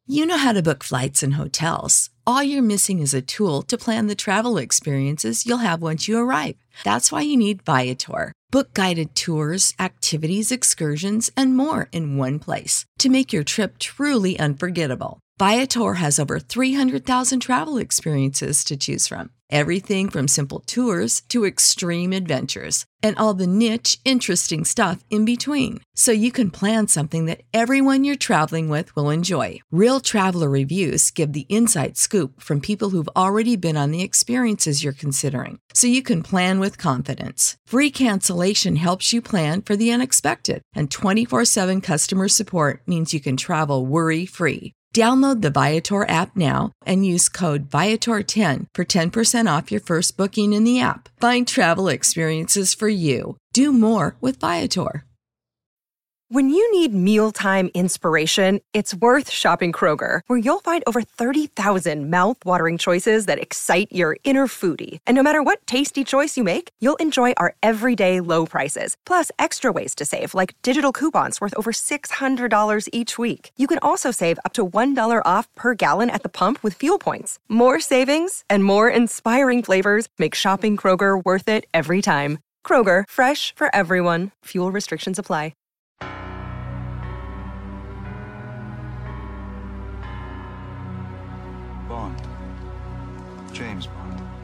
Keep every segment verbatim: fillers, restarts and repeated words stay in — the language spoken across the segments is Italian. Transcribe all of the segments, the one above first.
You know how to book flights and hotels. All you're missing is a tool to plan the travel experiences you'll have once you arrive. That's why you need Viator. Book guided tours, activities, excursions, and more in one place to make your trip truly unforgettable. Viator has over three hundred thousand travel experiences to choose from. Everything from simple tours to extreme adventures and all the niche, interesting stuff in between. So you can plan something that everyone you're traveling with will enjoy. Real traveler reviews give the inside scoop from people who've already been on the experiences you're considering. So you can plan with confidence. Free cancellation helps you plan for the unexpected. And twenty-four seven customer support means you can travel worry-free. Download the Viator app now and use code Viator ten for ten percent off your first booking in the app. Find travel experiences for you. Do more with Viator. When you need mealtime inspiration, it's worth shopping Kroger, where you'll find over thirty thousand mouth-watering choices that excite your inner foodie. And no matter what tasty choice you make, you'll enjoy our everyday low prices, plus extra ways to save, like digital coupons worth over six hundred dollars each week. You can also save up to one dollar off per gallon at the pump with fuel points. More savings and more inspiring flavors make shopping Kroger worth it every time. Kroger, fresh for everyone. Fuel restrictions apply. Bond. James Bond.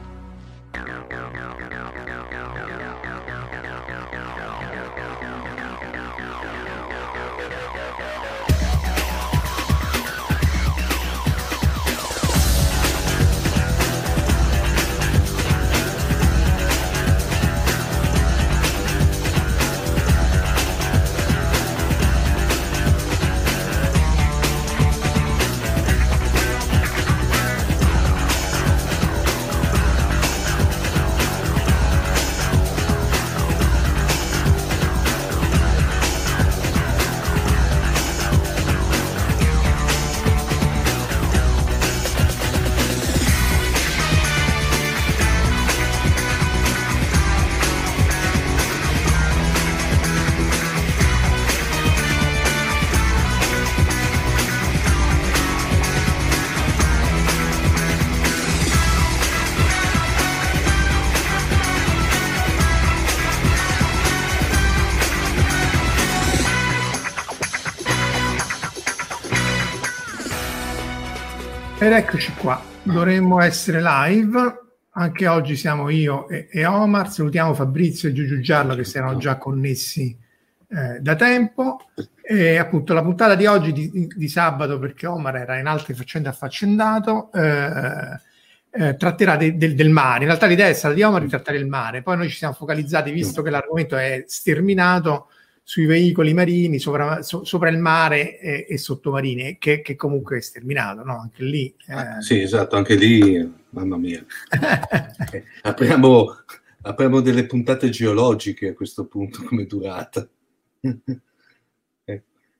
Ed eccoci qua, dovremmo essere live, anche oggi siamo io e, e Omar, salutiamo Fabrizio e Giugiu Giallo che si erano già connessi eh, da tempo, e appunto la puntata di oggi di, di sabato, perché Omar era in altre faccende affaccendato, eh, eh, tratterà de, de, del mare. In realtà l'idea è stata di Omar di trattare il mare, poi noi ci siamo focalizzati, visto che l'argomento è sterminato, sui veicoli marini, sopra, so, sopra il mare e, e sottomarini, che, che comunque è sterminato, no? Anche lì. Eh. Sì, esatto, anche lì, mamma mia. eh, apriamo, apriamo delle puntate geologiche a questo punto come durata. eh.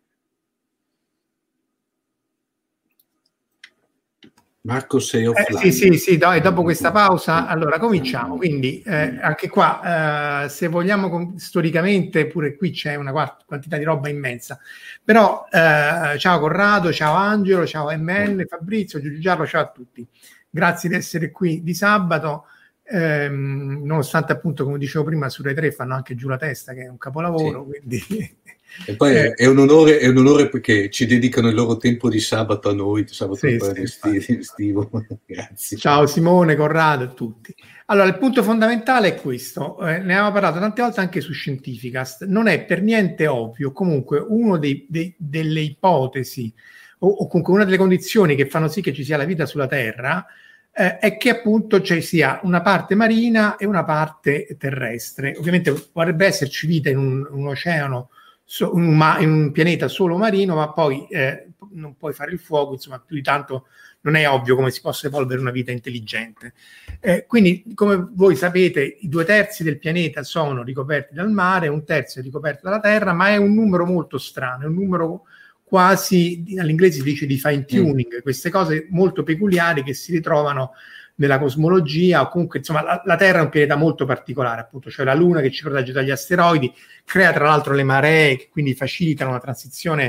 Marco, sei offline. Eh, sì, sì, sì, dai, dopo questa pausa, allora cominciamo. Quindi eh, anche qua, eh, se vogliamo, com- storicamente, pure qui c'è una quart- quantità di roba immensa. Però, eh, ciao Corrado, ciao Angelo, ciao M N, Fabrizio, Giugiu Giallo, ciao a tutti. Grazie di essere qui di sabato, ehm, nonostante appunto, come dicevo prima, su Rai tre fanno anche Giù la testa, che è un capolavoro, sì. Quindi... E poi eh, è, un onore, è un onore perché ci dedicano il loro tempo di sabato a noi, sabato sì, sì, estivo. Grazie. Ciao Simone, Corrado e tutti. Allora, il punto fondamentale è questo, eh, ne avevamo parlato tante volte anche su Scientificast, non è per niente ovvio, comunque uno dei, dei, delle ipotesi o, o comunque una delle condizioni che fanno sì che ci sia la vita sulla Terra eh, è che appunto ci sia una parte marina e una parte terrestre. Ovviamente potrebbe esserci vita in un, un oceano, So, un ma- in un pianeta solo marino, ma poi eh, non puoi fare il fuoco, insomma, più di tanto non è ovvio come si possa evolvere una vita intelligente. Eh, quindi, come voi sapete, i due terzi del pianeta sono ricoperti dal mare, un terzo è ricoperto dalla terra, ma è un numero molto strano, è un numero quasi, all'inglese si dice di fine tuning, mm. queste cose molto peculiari che si ritrovano nella cosmologia, o comunque insomma la, la Terra è un pianeta molto particolare, appunto, cioè la Luna che ci protegge dagli asteroidi, crea tra l'altro le maree che quindi facilitano una transizione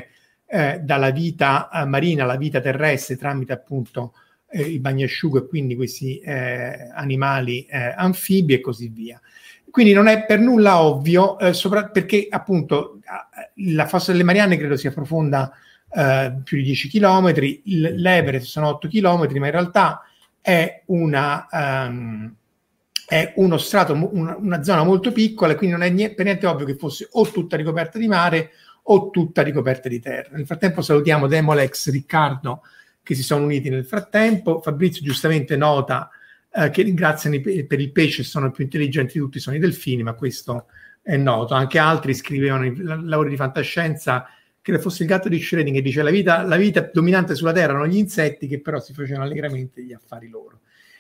eh, dalla vita eh, marina alla vita terrestre tramite appunto eh, il bagnasciugo e quindi questi eh, animali eh, anfibi e così via. Quindi non è per nulla ovvio, eh, sopra, perché appunto la fossa delle Marianne credo sia profonda eh, più di dieci chilometri, l'Everest sono otto chilometri, ma in realtà è una... Um, è uno strato, una, una zona molto piccola, e quindi non è niente, per niente ovvio che fosse o tutta ricoperta di mare o tutta ricoperta di terra. Nel frattempo salutiamo Demolex, Riccardo, che si sono uniti nel frattempo. Fabrizio giustamente nota eh, che ringraziano i, per il pesce, sono più intelligenti di tutti, sono i delfini, ma questo è noto. Anche altri scrivevano in lavori di fantascienza che fosse il gatto di Schrödinger, che dice la vita, la vita dominante sulla terra erano gli insetti, che però si facevano allegramente gli affari loro.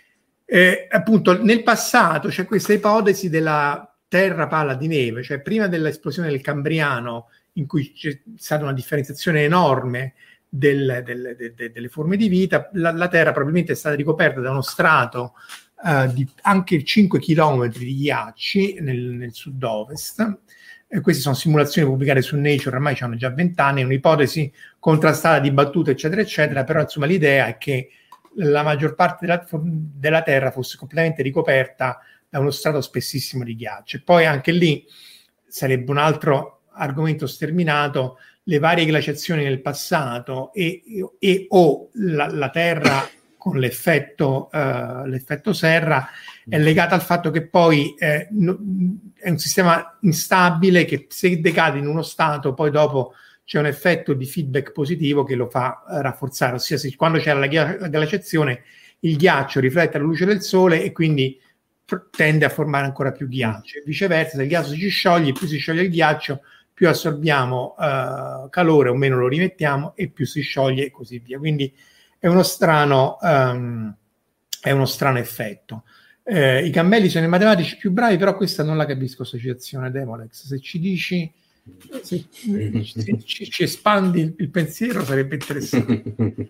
Eh, appunto nel passato c'è questa ipotesi della terra palla di neve, cioè prima dell'esplosione del Cambriano, in cui c'è stata una differenziazione enorme del, del, de, de, delle forme di vita, la, la terra probabilmente è stata ricoperta da uno strato uh, di anche cinque chilometri di ghiacci nel, nel sud-ovest. Eh, queste sono simulazioni pubblicate su Nature, ormai hanno già vent'anni, è un'ipotesi contrastata, dibattuta, eccetera, eccetera, però insomma l'idea è che la maggior parte della, della Terra fosse completamente ricoperta da uno strato spessissimo di ghiaccio. E poi anche lì sarebbe un altro argomento sterminato, le varie glaciazioni nel passato e, e o la, la Terra con l'effetto, uh, l'effetto serra è legata al fatto che poi eh, no, è un sistema instabile che se decade in uno stato poi dopo c'è un effetto di feedback positivo che lo fa uh, rafforzare, ossia se, quando c'è la, ghia- la glaciazione il ghiaccio riflette la luce del sole e quindi pr- tende a formare ancora più ghiaccio, e viceversa se il ghiaccio si scioglie, più si scioglie il ghiaccio, più assorbiamo uh, calore o meno lo rimettiamo e più si scioglie e così via. Quindi è uno strano, um, è uno strano effetto. Eh, I cammelli sono i matematici più bravi, però questa non la capisco, questa citazione, Demolex. Se ci dici... Se, se ci, ci espandi il, il pensiero sarebbe interessante.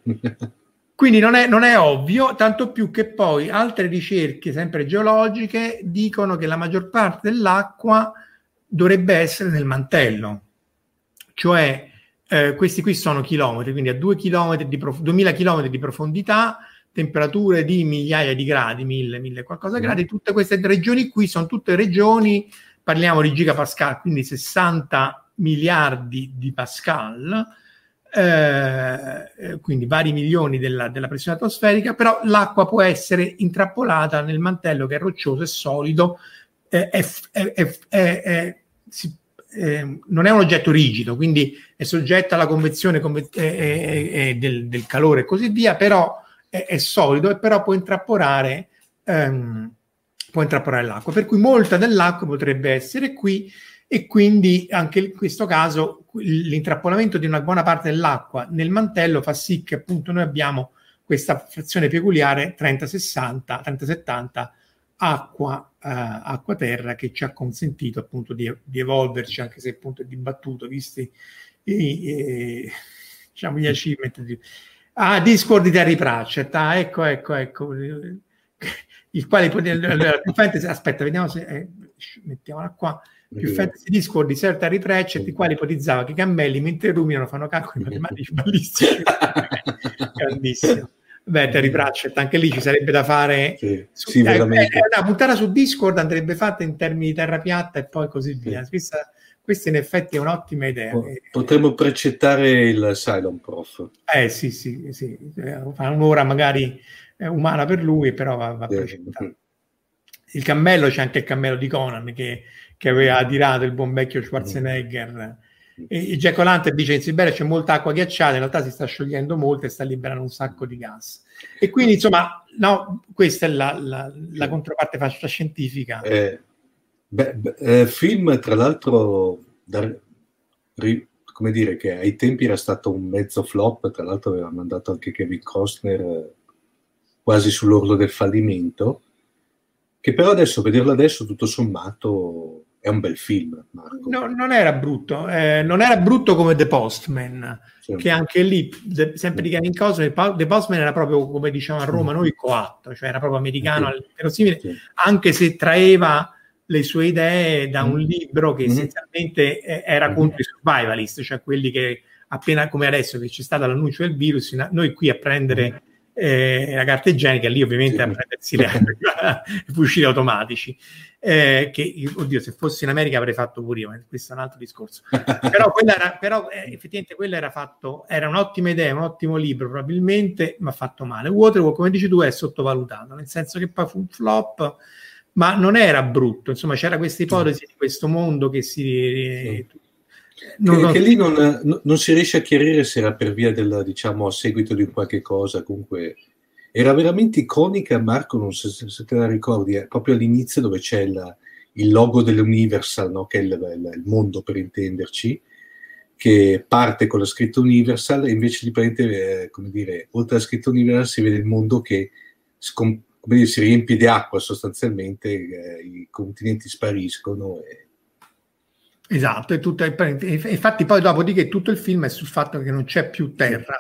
Quindi non è, non è ovvio, tanto più che poi altre ricerche sempre geologiche dicono che la maggior parte dell'acqua dovrebbe essere nel mantello, cioè eh, questi qui sono chilometri, quindi a due chilometri di prof- duemila chilometri di profondità, temperature di migliaia di gradi, mille, mille qualcosa gradi. Tutte queste regioni qui sono tutte regioni, parliamo di gigapascal, quindi sessanta miliardi di pascal, eh, quindi vari milioni della, della pressione atmosferica, però l'acqua può essere intrappolata nel mantello che è roccioso e solido, eh, è, è, è, è, è, si, eh, non è un oggetto rigido, quindi è soggetta alla convezione conve- eh, eh, del, del calore e così via, però è, è solido e però può intrappolare ehm, può intrappolare l'acqua, per cui molta dell'acqua potrebbe essere qui, e quindi anche in questo caso l'intrappolamento di una buona parte dell'acqua nel mantello fa sì che appunto noi abbiamo questa frazione peculiare trenta sessanta, trenta settanta acqua, eh, acqua-terra, che ci ha consentito appunto di, di evolverci, anche se appunto è dibattuto, visti i, i, diciamo, gli achievement. Di... Ah, Discord di Terry Pratchett, ah, ecco, ecco, ecco. Il quale allora, più fantasy, aspetta, vediamo se eh, mettiamola qua. Più fantasy Discord di Sir Terry Pratchett, il quale ipotizzava che i cammelli mentre ruminano fanno calcoli matematici ballistici. Grandissimo. Beh, Terry Pratchett, anche lì ci sarebbe da fare. Sì, su, sì, eh, veramente. Eh, una puntata su Discord andrebbe fatta in termini di terra piatta e poi così via. Sì. Questa, questa in effetti è un'ottima idea. Potremmo precettare il Cylon Prof. Eh sì, sì, sì. Fa un'ora magari umana per lui, però va, va presentato. Il cammello, c'è anche il cammello di Conan che, che aveva adirato il buon vecchio Schwarzenegger. E, e Jack O'Lantern dice in Siberia c'è molta acqua ghiacciata, in realtà si sta sciogliendo molto e sta liberando un sacco di gas. E quindi insomma, no, questa è la, la, la controparte fantascientifica. Eh, beh, beh, eh, film tra l'altro da, ri, come dire, che ai tempi era stato un mezzo flop, tra l'altro aveva mandato anche Kevin Costner eh, quasi sull'orlo del fallimento, che però adesso, vederlo adesso, tutto sommato, è un bel film, Marco. No, non era brutto, eh, non era brutto come The Postman, sì, che anche lì, de, sempre di Kevin Costner, The Postman era proprio, come diciamo a Roma, noi coatto, cioè era proprio americano, sì, verosimile, sì, anche se traeva le sue idee da un libro che essenzialmente era contro i survivalist, cioè quelli che appena come adesso che c'è stato l'annuncio del virus, noi qui a prendere eh, la carta igienica, lì ovviamente a prendersi le, i fucili automatici, eh, che oddio, se fossi in America avrei fatto pure io, ma questo è un altro discorso. Però, quella era, però eh, effettivamente quello era fatto, era un'ottima idea, un ottimo libro probabilmente, ma fatto male. Waterworld, come dici tu, è sottovalutato, nel senso che poi fu un flop, ma non era brutto, insomma c'era questa ipotesi di questo mondo che si... Non, che, che lì non, non si riesce a chiarire se era per via del, diciamo, a seguito di qualche cosa, comunque era veramente iconica. Marco, non so se, se te la ricordi, è proprio all'inizio dove c'è il, il logo dell'Universal, no? Che è il, il, il mondo per intenderci, che parte con la scritta Universal e invece di prendere, eh, come dire, oltre alla scritta Universal si vede il mondo che scom- come dire, si riempie di acqua sostanzialmente, eh, i continenti spariscono e... Esatto, e tutto, infatti poi dopodiché tutto il film è sul fatto che non c'è più terra.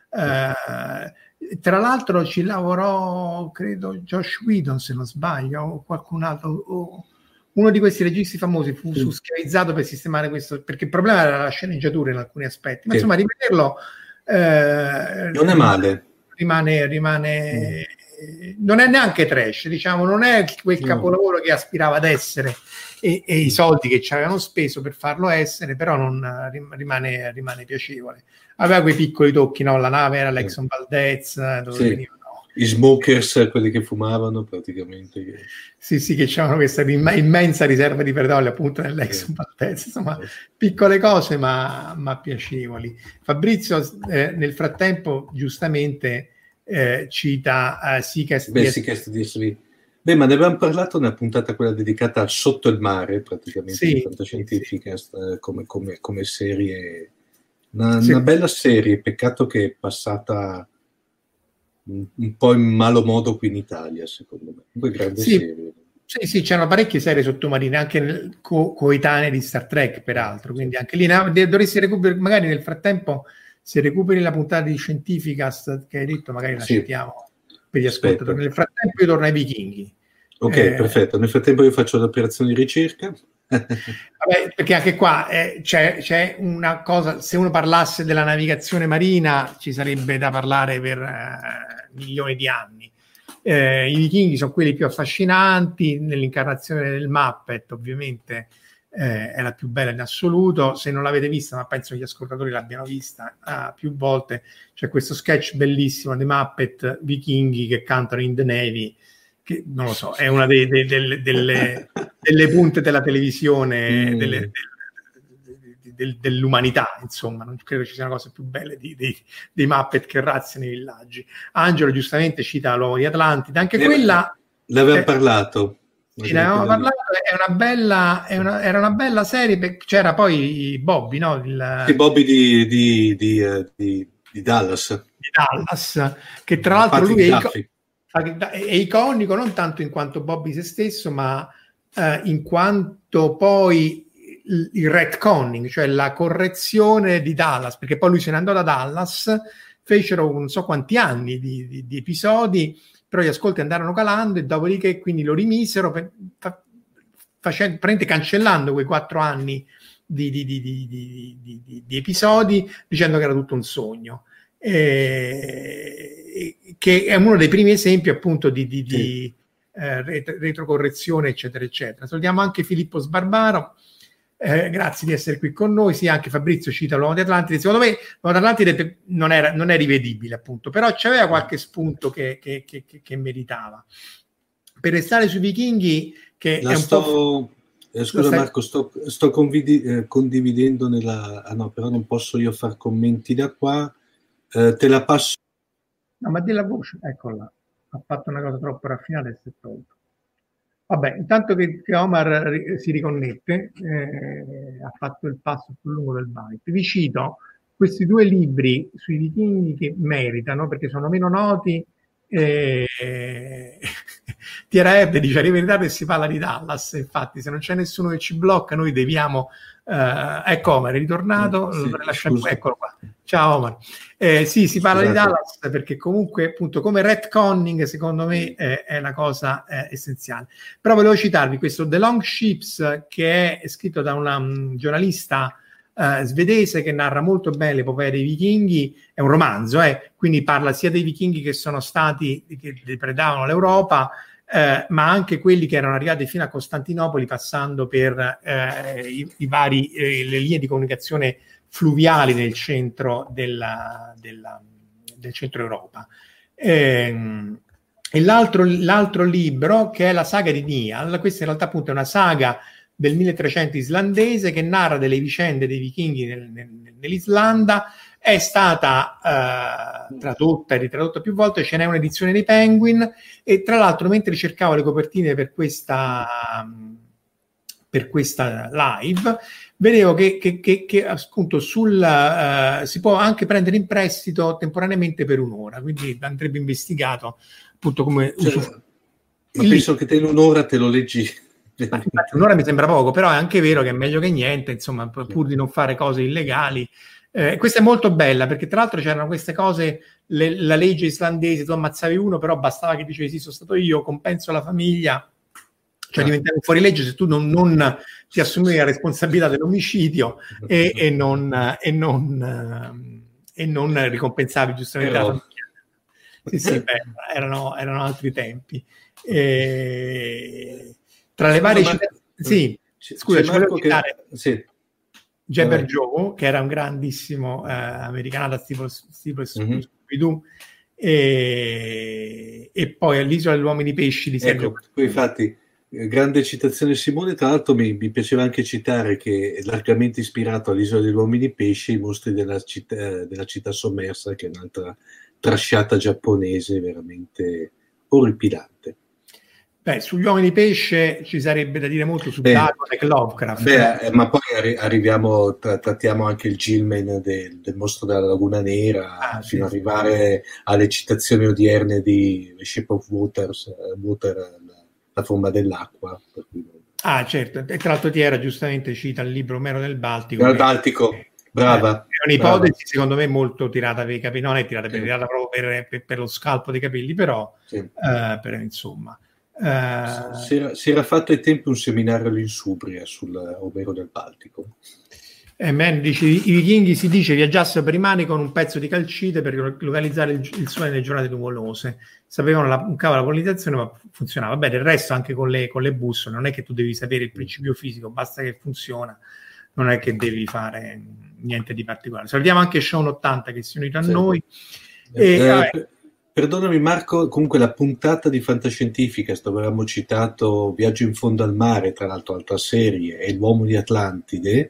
Eh, tra l'altro ci lavorò, credo, Josh Whedon, se non sbaglio, o qualcun altro, o uno di questi registi famosi fu, fu schiavizzato per sistemare questo, perché il problema era la sceneggiatura in alcuni aspetti, ma sì. Insomma rivederlo eh, non è male, rimane, rimane mm. non è neanche trash, diciamo, non è quel capolavoro no. che aspirava ad essere, e, e i soldi che ci avevano speso per farlo essere, però non rimane, rimane piacevole. Aveva quei piccoli tocchi, no? La nave era l'Exxon Valdez, dove sì. venivano i smokers, quelli che fumavano praticamente. Sì, sì, che c'erano questa immensa riserva di petrolio appunto nell'Exxon Valdez, insomma, piccole cose ma, ma piacevoli. Fabrizio eh, nel frattempo giustamente eh, cita uh, Seacast Beh, Seacast D S V. Beh, ma ne avevamo parlato nella puntata quella dedicata al Sotto il mare, praticamente, sì, di fantascientifica, sì, sì. come, come, come serie. Una, sì. una bella serie, peccato che è passata un, un po' in malo modo qui in Italia, secondo me. Una grande sì. serie. Sì, sì, c'erano parecchie serie sottomarine, anche nel, co- coetanee di Star Trek, peraltro, quindi anche lì dovresti recuperare, magari nel frattempo, se recuperi la puntata di Scientificast che hai detto, magari la sì. citiamo per gli ascoltatori. Nel frattempo io torno ai Vichinghi. Ok, eh, perfetto. Nel frattempo io faccio l'operazione di ricerca. Vabbè, perché anche qua eh, c'è, c'è una cosa, se uno parlasse della navigazione marina ci sarebbe da parlare per eh, milioni di anni. Eh, I Vichinghi sono quelli più affascinanti, nell'incarnazione del Muppet ovviamente eh, è la più bella in assoluto. Se non l'avete vista, ma penso che gli ascoltatori l'abbiano vista uh, più volte, c'è questo sketch bellissimo dei Muppet Vichinghi che cantano In the Navy, che non lo so, è una dei, dei, delle, delle, delle punte della televisione mm. delle, del, del, dell'umanità, insomma, non credo ci sia una cosa più bella di, di, dei Muppet che razziano i villaggi. Angelo giustamente cita l'uomo di Atlantide, anche ne quella... Ne avevamo eh, parlato. Sì, ne avevamo parlato, è una bella, è una, era una bella serie, perché c'era poi Bobby, no? Il, sì, Bobby di, di, di, uh, di, di Dallas. Di Dallas, che tra l'altro lui è, ico- è iconico non tanto in quanto Bobby se stesso, ma uh, in quanto poi il, il retconning, cioè la correzione di Dallas, perché poi lui se ne andò da Dallas, fecero non so quanti anni di, di, di episodi, però gli ascolti andarono calando e dopodiché quindi lo rimisero per, fa, facendo, cancellando quei quattro anni di, di, di, di, di, di, di episodi, dicendo che era tutto un sogno, e, che è uno dei primi esempi appunto di, di, di sì. eh, ret- retrocorrezione eccetera eccetera. Salutiamo anche Filippo Sbarbaro. Eh, grazie di essere qui con noi. Sì, anche Fabrizio cita l'uomo di Atlantide. Secondo me l'uomo di Atlantide non, era, non è rivedibile, appunto, però c'aveva qualche spunto che, che, che, che meritava. Per restare sui Vichinghi, che La è un sto, po'... Eh, scusa stai... Marco, sto, sto convidi, eh, condividendo nella... Ah no, però non posso io far commenti da qua. Eh, te la passo. No, ma di la voce, eccola. Ha fatto una cosa troppo raffinata e si è tolto. Vabbè, intanto che, che Omar ri, si riconnette, eh, ha fatto il passo più lungo del byte. Vi cito questi due libri sui vichinghi che meritano, perché sono meno noti. Eh, Tierra Erde dice: riverità, e si parla di Dallas. Infatti, se non c'è nessuno che ci blocca, noi deviamo. Uh, ecco Omar, è ritornato. Sì, lasciamo, eccolo qua. Ciao Omar. Eh, sì, si parla Scusate. di Dallas perché comunque appunto come retconning secondo me è, è la cosa è essenziale. Però volevo citarvi questo The Long Ships, che è scritto da una um, giornalista uh, svedese che narra molto bene l'epopea dei vichinghi, è un romanzo, eh, quindi parla sia dei vichinghi che sono stati, che depredavano l'Europa, eh, ma anche quelli che erano arrivati fino a Costantinopoli passando per eh, i, i vari, eh, le linee di comunicazione fluviali nel centro della, della, del centro Europa. Eh, e l'altro, l'altro libro, che è la saga di Nial, questa in realtà appunto è una saga del milletrecento islandese che narra delle vicende dei vichinghi nel, nel, nell'Islanda, è stata eh, tradotta e ritradotta più volte, ce n'è un'edizione dei Penguin, e tra l'altro mentre cercavo le copertine per questa, per questa live, vedevo che, che, che, che appunto sul, uh, si può anche prendere in prestito temporaneamente per un'ora, quindi andrebbe investigato appunto come... Cioè, uso... ma penso che te in un'ora te lo leggi. Infatti, un'ora mi sembra poco, però è anche vero che è meglio che niente, insomma, pur di non fare cose illegali. Eh, questa è molto bella, perché tra l'altro c'erano queste cose, le, la legge islandese, tu ammazzavi uno, però bastava che dicevi sì, sono stato io, compenso alla famiglia, cioè diventavi fuori legge se tu non, non ti assumevi la responsabilità dell'omicidio e, e, non, e, non, e non ricompensavi giustamente la famiglia. Sì, sì, beh, erano, erano altri tempi. E, tra le varie città... Sì, scusa, ci volevo citare... Che... Sì. Jabber Joe, che era un grandissimo eh, americanata tipo, tipo mm-hmm. Scooby-Doo, e, e poi all'Isola degli Uomini Pesci di Sergio. Ecco, poi infatti, grande citazione Simone, tra l'altro mi, mi piaceva anche citare che è largamente ispirato all'Isola degli Uomini Pesci, i mostri della città, della città sommersa, che è un'altra trasciata giapponese veramente orripilante. Beh, sugli uomini pesce ci sarebbe da dire molto su Dagon e Lovecraft. Beh, eh, ma poi arri- arriviamo, tra- trattiamo anche il Gilman del, del mostro della Laguna Nera, ah, fino ad sì, arrivare sì. alle citazioni odierne di The Shape of Waters, Water, la, la forma dell'acqua. Per cui... Ah, certo, e tra l'altro Tiera giustamente cita il libro Omero del Baltico. Del Baltico, brava. È un'ipotesi, brava. Secondo me, molto tirata per i capelli, non è tirata per, sì. tirata proprio per, per, per lo scalpo dei capelli, però, sì. eh, per, insomma... Uh, si, era, si era fatto ai tempi un seminario all'Insubria sul Omero del Baltico. Eh, man, dice, i vichinghi si dice viaggiassero per i mari con un pezzo di calcite per localizzare il, il sole nelle giornate nuvolose. Sapevano la, un cavo la polarizzazione, ma funzionava. Beh, del resto anche con le, con le bussole non è che tu devi sapere il principio fisico, basta che funziona, non è che devi fare niente di particolare. Salutiamo anche Sean ottanta che si è unito a sì. noi. E, eh, vabbè, perdonami Marco, comunque la puntata di Fantascientifica dove avevamo citato Viaggio in fondo al mare, tra l'altro altra serie, e L'uomo di Atlantide,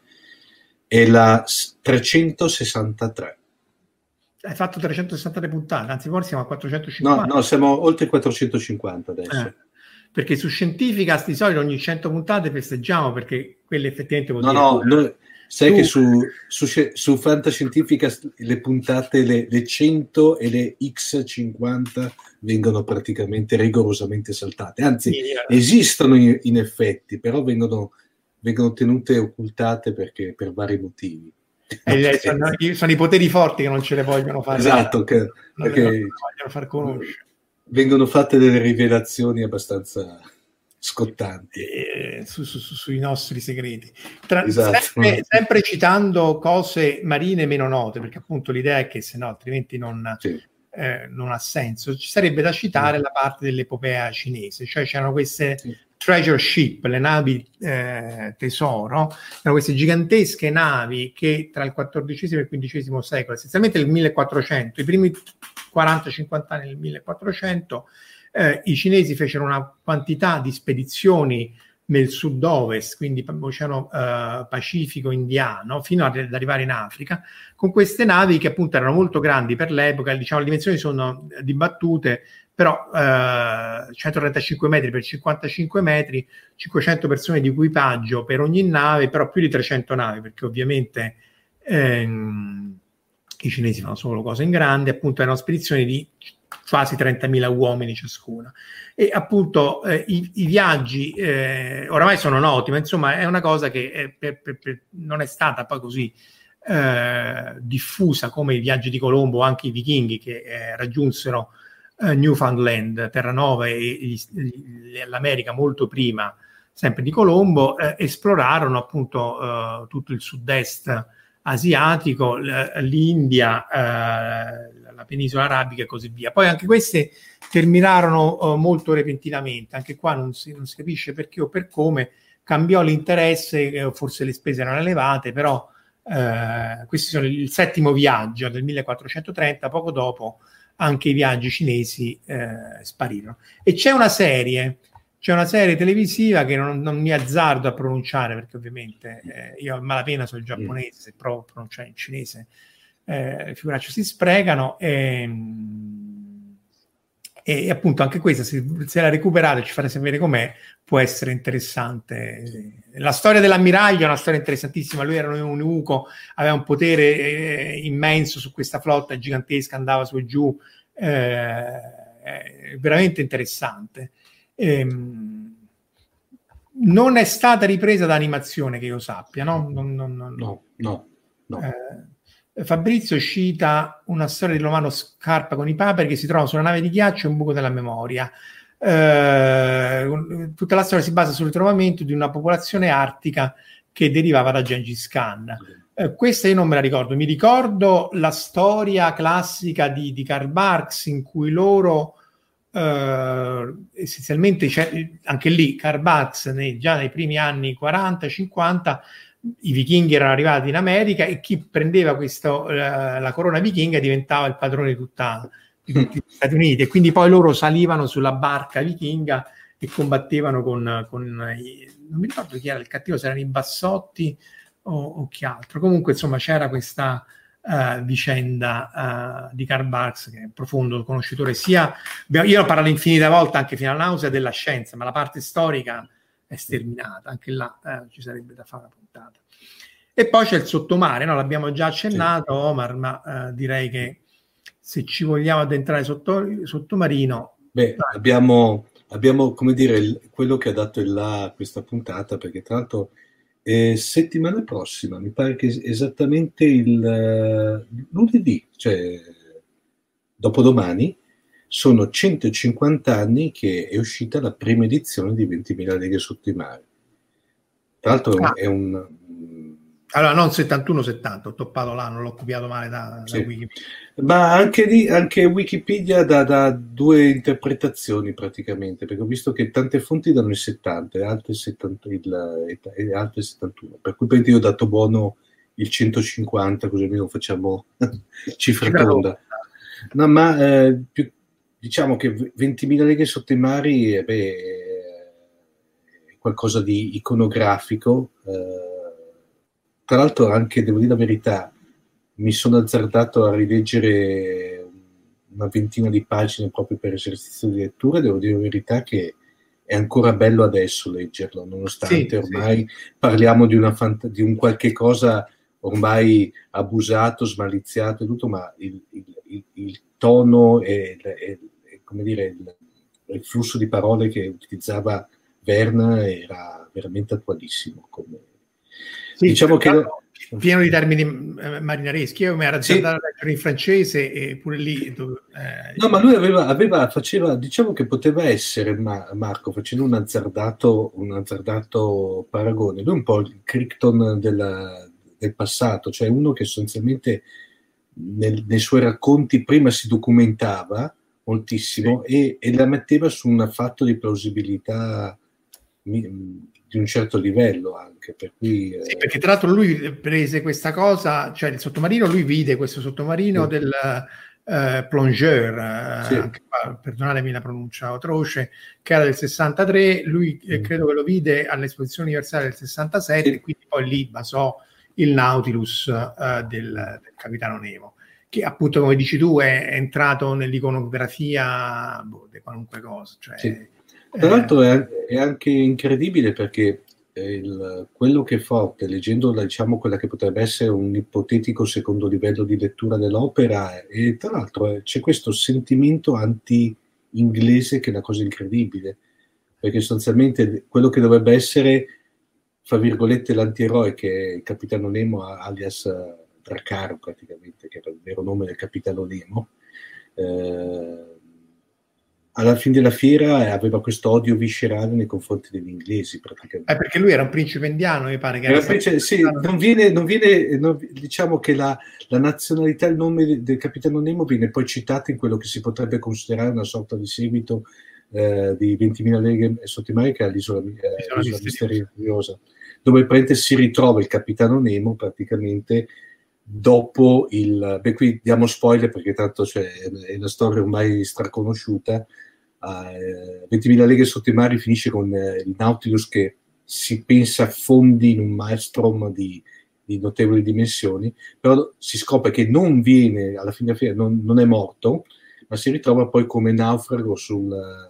è la trecentosessantatré. Hai fatto trecentosessantatré puntate, anzi forse siamo a quattrocentocinquanta. No, no, siamo oltre quattrocentocinquanta adesso. Eh, perché su Scientificast di solito ogni cento puntate festeggiamo, perché quelle effettivamente vuol no, dire... No, noi... Sai tu... che su, su, su Fantascientifica le puntate, le, le cento e le X cinquanta vengono praticamente rigorosamente saltate. Anzi, sì, esistono in, in effetti, però vengono, vengono tenute occultate perché, per vari motivi. Eh, sono, sono i poteri forti che non ce le vogliono fare. Esatto, che, perché vogliono far conoscere. Vengono fatte delle rivelazioni abbastanza... scottanti eh, su, su, su, sui nostri segreti, Tra, esatto. sempre, sempre citando cose marine meno note, perché appunto l'idea è che se no altrimenti non, sì. eh, non ha senso. Ci sarebbe da citare sì. la parte dell'epopea cinese, cioè c'erano queste sì. treasure ship, le navi eh, tesoro, erano queste gigantesche navi che tra il quattordicesimo e il quindicesimo secolo, essenzialmente nel millequattrocento, i primi quaranta cinquanta anni del millequattrocento, Eh, i cinesi fecero una quantità di spedizioni nel sud-ovest, quindi oceano eh, Pacifico Indiano, fino ad, ad arrivare in Africa, con queste navi che appunto erano molto grandi per l'epoca, diciamo le dimensioni sono dibattute, però eh, centotrentacinque metri per cinquantacinque metri, cinquecento persone di equipaggio per ogni nave, però più di trecento navi, perché ovviamente ehm, i cinesi fanno solo cose in grande, appunto erano spedizioni di quasi trentamila uomini ciascuna, e appunto eh, i, i viaggi eh, oramai sono noti, ma insomma è una cosa che è, per, per, per, non è stata poi così eh, diffusa come i viaggi di Colombo o anche i vichinghi che eh, raggiunsero eh, Newfoundland, Terranova e, e l'America molto prima sempre di Colombo, eh, esplorarono appunto eh, tutto il sud-est asiatico, l'India, eh, la penisola arabica e così via. Poi anche queste terminarono eh, molto repentinamente, anche qua non si, non si capisce perché o per come, cambiò l'interesse, eh, forse le spese erano elevate, però eh, questi sono il settimo viaggio del millequattrocentotrenta, poco dopo anche i viaggi cinesi eh, sparirono. E c'è una serie, c'è una serie televisiva che non, non mi azzardo a pronunciare, perché ovviamente eh, io a malapena so il giapponese, se provo a pronunciare in cinese, eh, figuracci si sprecano, e, e appunto anche questa, se, se la recuperate e ci fate sapere com'è, può essere interessante. La storia dell'ammiraglio è una storia interessantissima, lui era un eunuco, aveva un potere eh, immenso su questa flotta gigantesca, andava su e giù, eh, è veramente interessante. Ehm, non è stata ripresa da animazione che io sappia, no? Non, non, non, no, no, no. Eh, Fabrizio cita una storia di Romano Scarpa con i paperi che si trova su una nave di ghiaccio e un buco della memoria. Eh, tutta la storia si basa sul ritrovamento di una popolazione artica che derivava da Gengis Khan. Eh, questa io non me la ricordo, mi ricordo la storia classica di, di Karl Marx, in cui loro Uh, essenzialmente c'è, anche lì Karl Marx nei, già nei primi anni quaranta cinquanta i vichinghi erano arrivati in America e chi prendeva questo, uh, la corona vichinga diventava il padrone di, tutta, di tutti gli Stati Uniti, e quindi poi loro salivano sulla barca vichinga e combattevano con, con i, non mi ricordo chi era il cattivo, se erano i Bassotti o, o chi altro. Comunque insomma c'era questa Uh, vicenda uh, di Karl Marx, che è un profondo conoscitore sia, io ho parlato infinite volte anche fino alla nausea della scienza, ma la parte storica è sterminata, anche là eh, ci sarebbe da fare una puntata. E poi c'è il sottomare, no? L'abbiamo già accennato, sì. Omar, ma uh, direi che se ci vogliamo addentrare sotto sottomarino, beh, abbiamo, abbiamo come dire il, quello che ha dato il là a questa puntata, perché tra l'altro Eh, settimana prossima, mi pare che esattamente il uh, lunedì, cioè dopodomani, sono centocinquanta anni che è uscita la prima edizione di ventimila leghe sotto i mari. Tra l'altro ah. è un... Allora, non settantuno settanta, ho toppato l'anno, l'ho copiato male da, sì. da Wikipedia. Ma anche lì, anche Wikipedia dà, dà due interpretazioni praticamente, perché ho visto che tante fonti danno il settanta e altre, settanta, il, e altre settantuno, per cui io ho dato buono il centocinquanta, così almeno facciamo cifra tonda. No, ma eh, più, diciamo che ventimila leghe sotto i mari eh, beh, è qualcosa di iconografico. Eh, tra l'altro anche, devo dire la verità, mi sono azzardato a rileggere una ventina di pagine proprio per esercizio di lettura, devo dire la verità che è ancora bello adesso leggerlo, nonostante sì, ormai sì. parliamo di, una fant- di un qualche cosa ormai abusato, smaliziato e tutto, ma il, il, il, il tono e, e, e come dire, il, il flusso di parole che utilizzava Verna era veramente attualissimo. Come... Sì, diciamo che... pieno di termini eh, marinareschi, io mi ero azzardato sì. a leggere in francese e pure lì dove, eh, no, ma lui aveva, aveva faceva, diciamo che poteva essere ma, Marco, facendo un azzardato un azzardato paragone, lui un po' il Crichton della, del passato, cioè uno che sostanzialmente nel, nei suoi racconti prima si documentava moltissimo sì. e, e la metteva su un affatto di plausibilità mi, di un certo livello anche, per cui sì, perché tra l'altro lui prese questa cosa, cioè il sottomarino, lui vide questo sottomarino sì. del uh, plongeur, sì. uh, anche qua, perdonatemi la pronuncia atroce, che era del sessantatré, lui mm. eh, credo che lo vide all'Esposizione Universale del sessantasette sì. e quindi poi lì basò il Nautilus uh, del, del Capitano Nemo, che appunto come dici tu è, è entrato nell'iconografia boh, di qualunque cosa, cioè sì. Tra l'altro è, è anche incredibile perché il, quello che è forte, leggendo diciamo, quella che potrebbe essere un ipotetico secondo livello di lettura dell'opera, e tra l'altro c'è questo sentimento anti-inglese che è una cosa incredibile, perché sostanzialmente quello che dovrebbe essere, fra virgolette, l'antieroe, che è il Capitano Nemo alias Draccaro praticamente, che era il vero nome del Capitano Nemo, eh, alla fine della fiera aveva questo odio viscerale nei confronti degli inglesi praticamente. Eh, perché lui era un principe indiano, mi pare che era Era principe, sì, non viene, non viene non, diciamo che la, la nazionalità, il nome del capitano Nemo viene poi citato in quello che si potrebbe considerare una sorta di seguito eh, di ventimila leghe sotto i mari, che è l'isola, eh, l'isola misteriosa, dove praticamente si ritrova il capitano Nemo praticamente dopo il... Beh, qui diamo spoiler perché tanto cioè, è una storia ormai straconosciuta. Uh, ventimila leghe sotto i mari finisce con uh, il Nautilus che si pensa affondi in un maelstrom di, di notevoli dimensioni, però si scopre che non viene, alla fine, fine non, non è morto, ma si ritrova poi come naufrago sul,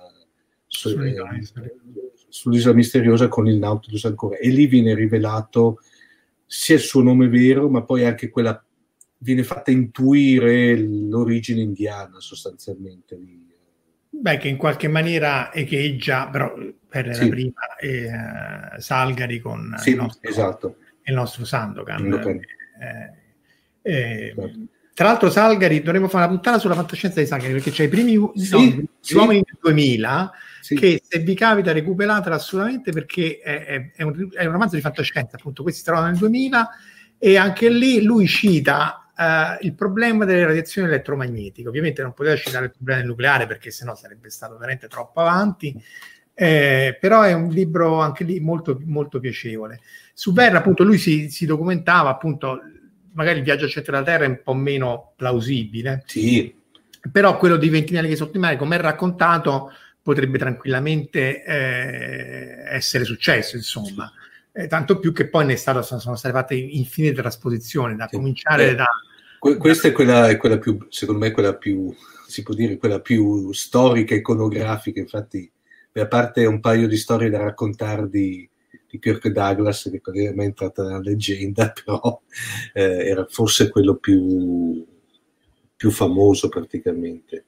su, sull'isola, eh, sull'isola misteriosa con il Nautilus ancora, e lì viene rivelato sia il suo nome vero, ma poi anche quella, viene fatta intuire l'origine indiana sostanzialmente. Beh, che in qualche maniera echeggia, però per la sì. prima, eh, Salgari con sì, il, nostro, esatto. il nostro Sandokan. Sandokan. Eh, eh, certo. Tra l'altro Salgari, dovremmo fare una puntata sulla fantascienza di Salgari, perché c'è i primi sì, no, gli sì. uomini del duemila, sì. che se vi capita recuperatela assolutamente, perché è, è, è, un, è un romanzo di fantascienza, appunto, questi si trovano nel duemila, e anche lì lui cita Uh, il problema delle radiazioni elettromagnetiche. Ovviamente non poteva citare il problema del nucleare perché sennò sarebbe stato veramente troppo avanti, eh, però è un libro anche lì molto, molto piacevole. Su Verne appunto lui si, si documentava, appunto, magari il viaggio al centro della Terra è un po' meno plausibile, sì. però quello di ventimila leghe sotto i mari, come è raccontato, potrebbe tranquillamente eh, essere successo, insomma. Eh, tanto più che poi ne è stato, sono state fatte infinite trasposizioni, da sì. cominciare eh, da... Que- questa è quella, è quella più, secondo me, quella più, si può dire, quella più storica, iconografica. Infatti, a parte un paio di storie da raccontare di, di Kirk Douglas, che per me è entrata nella leggenda, però eh, era forse quello più, più famoso praticamente.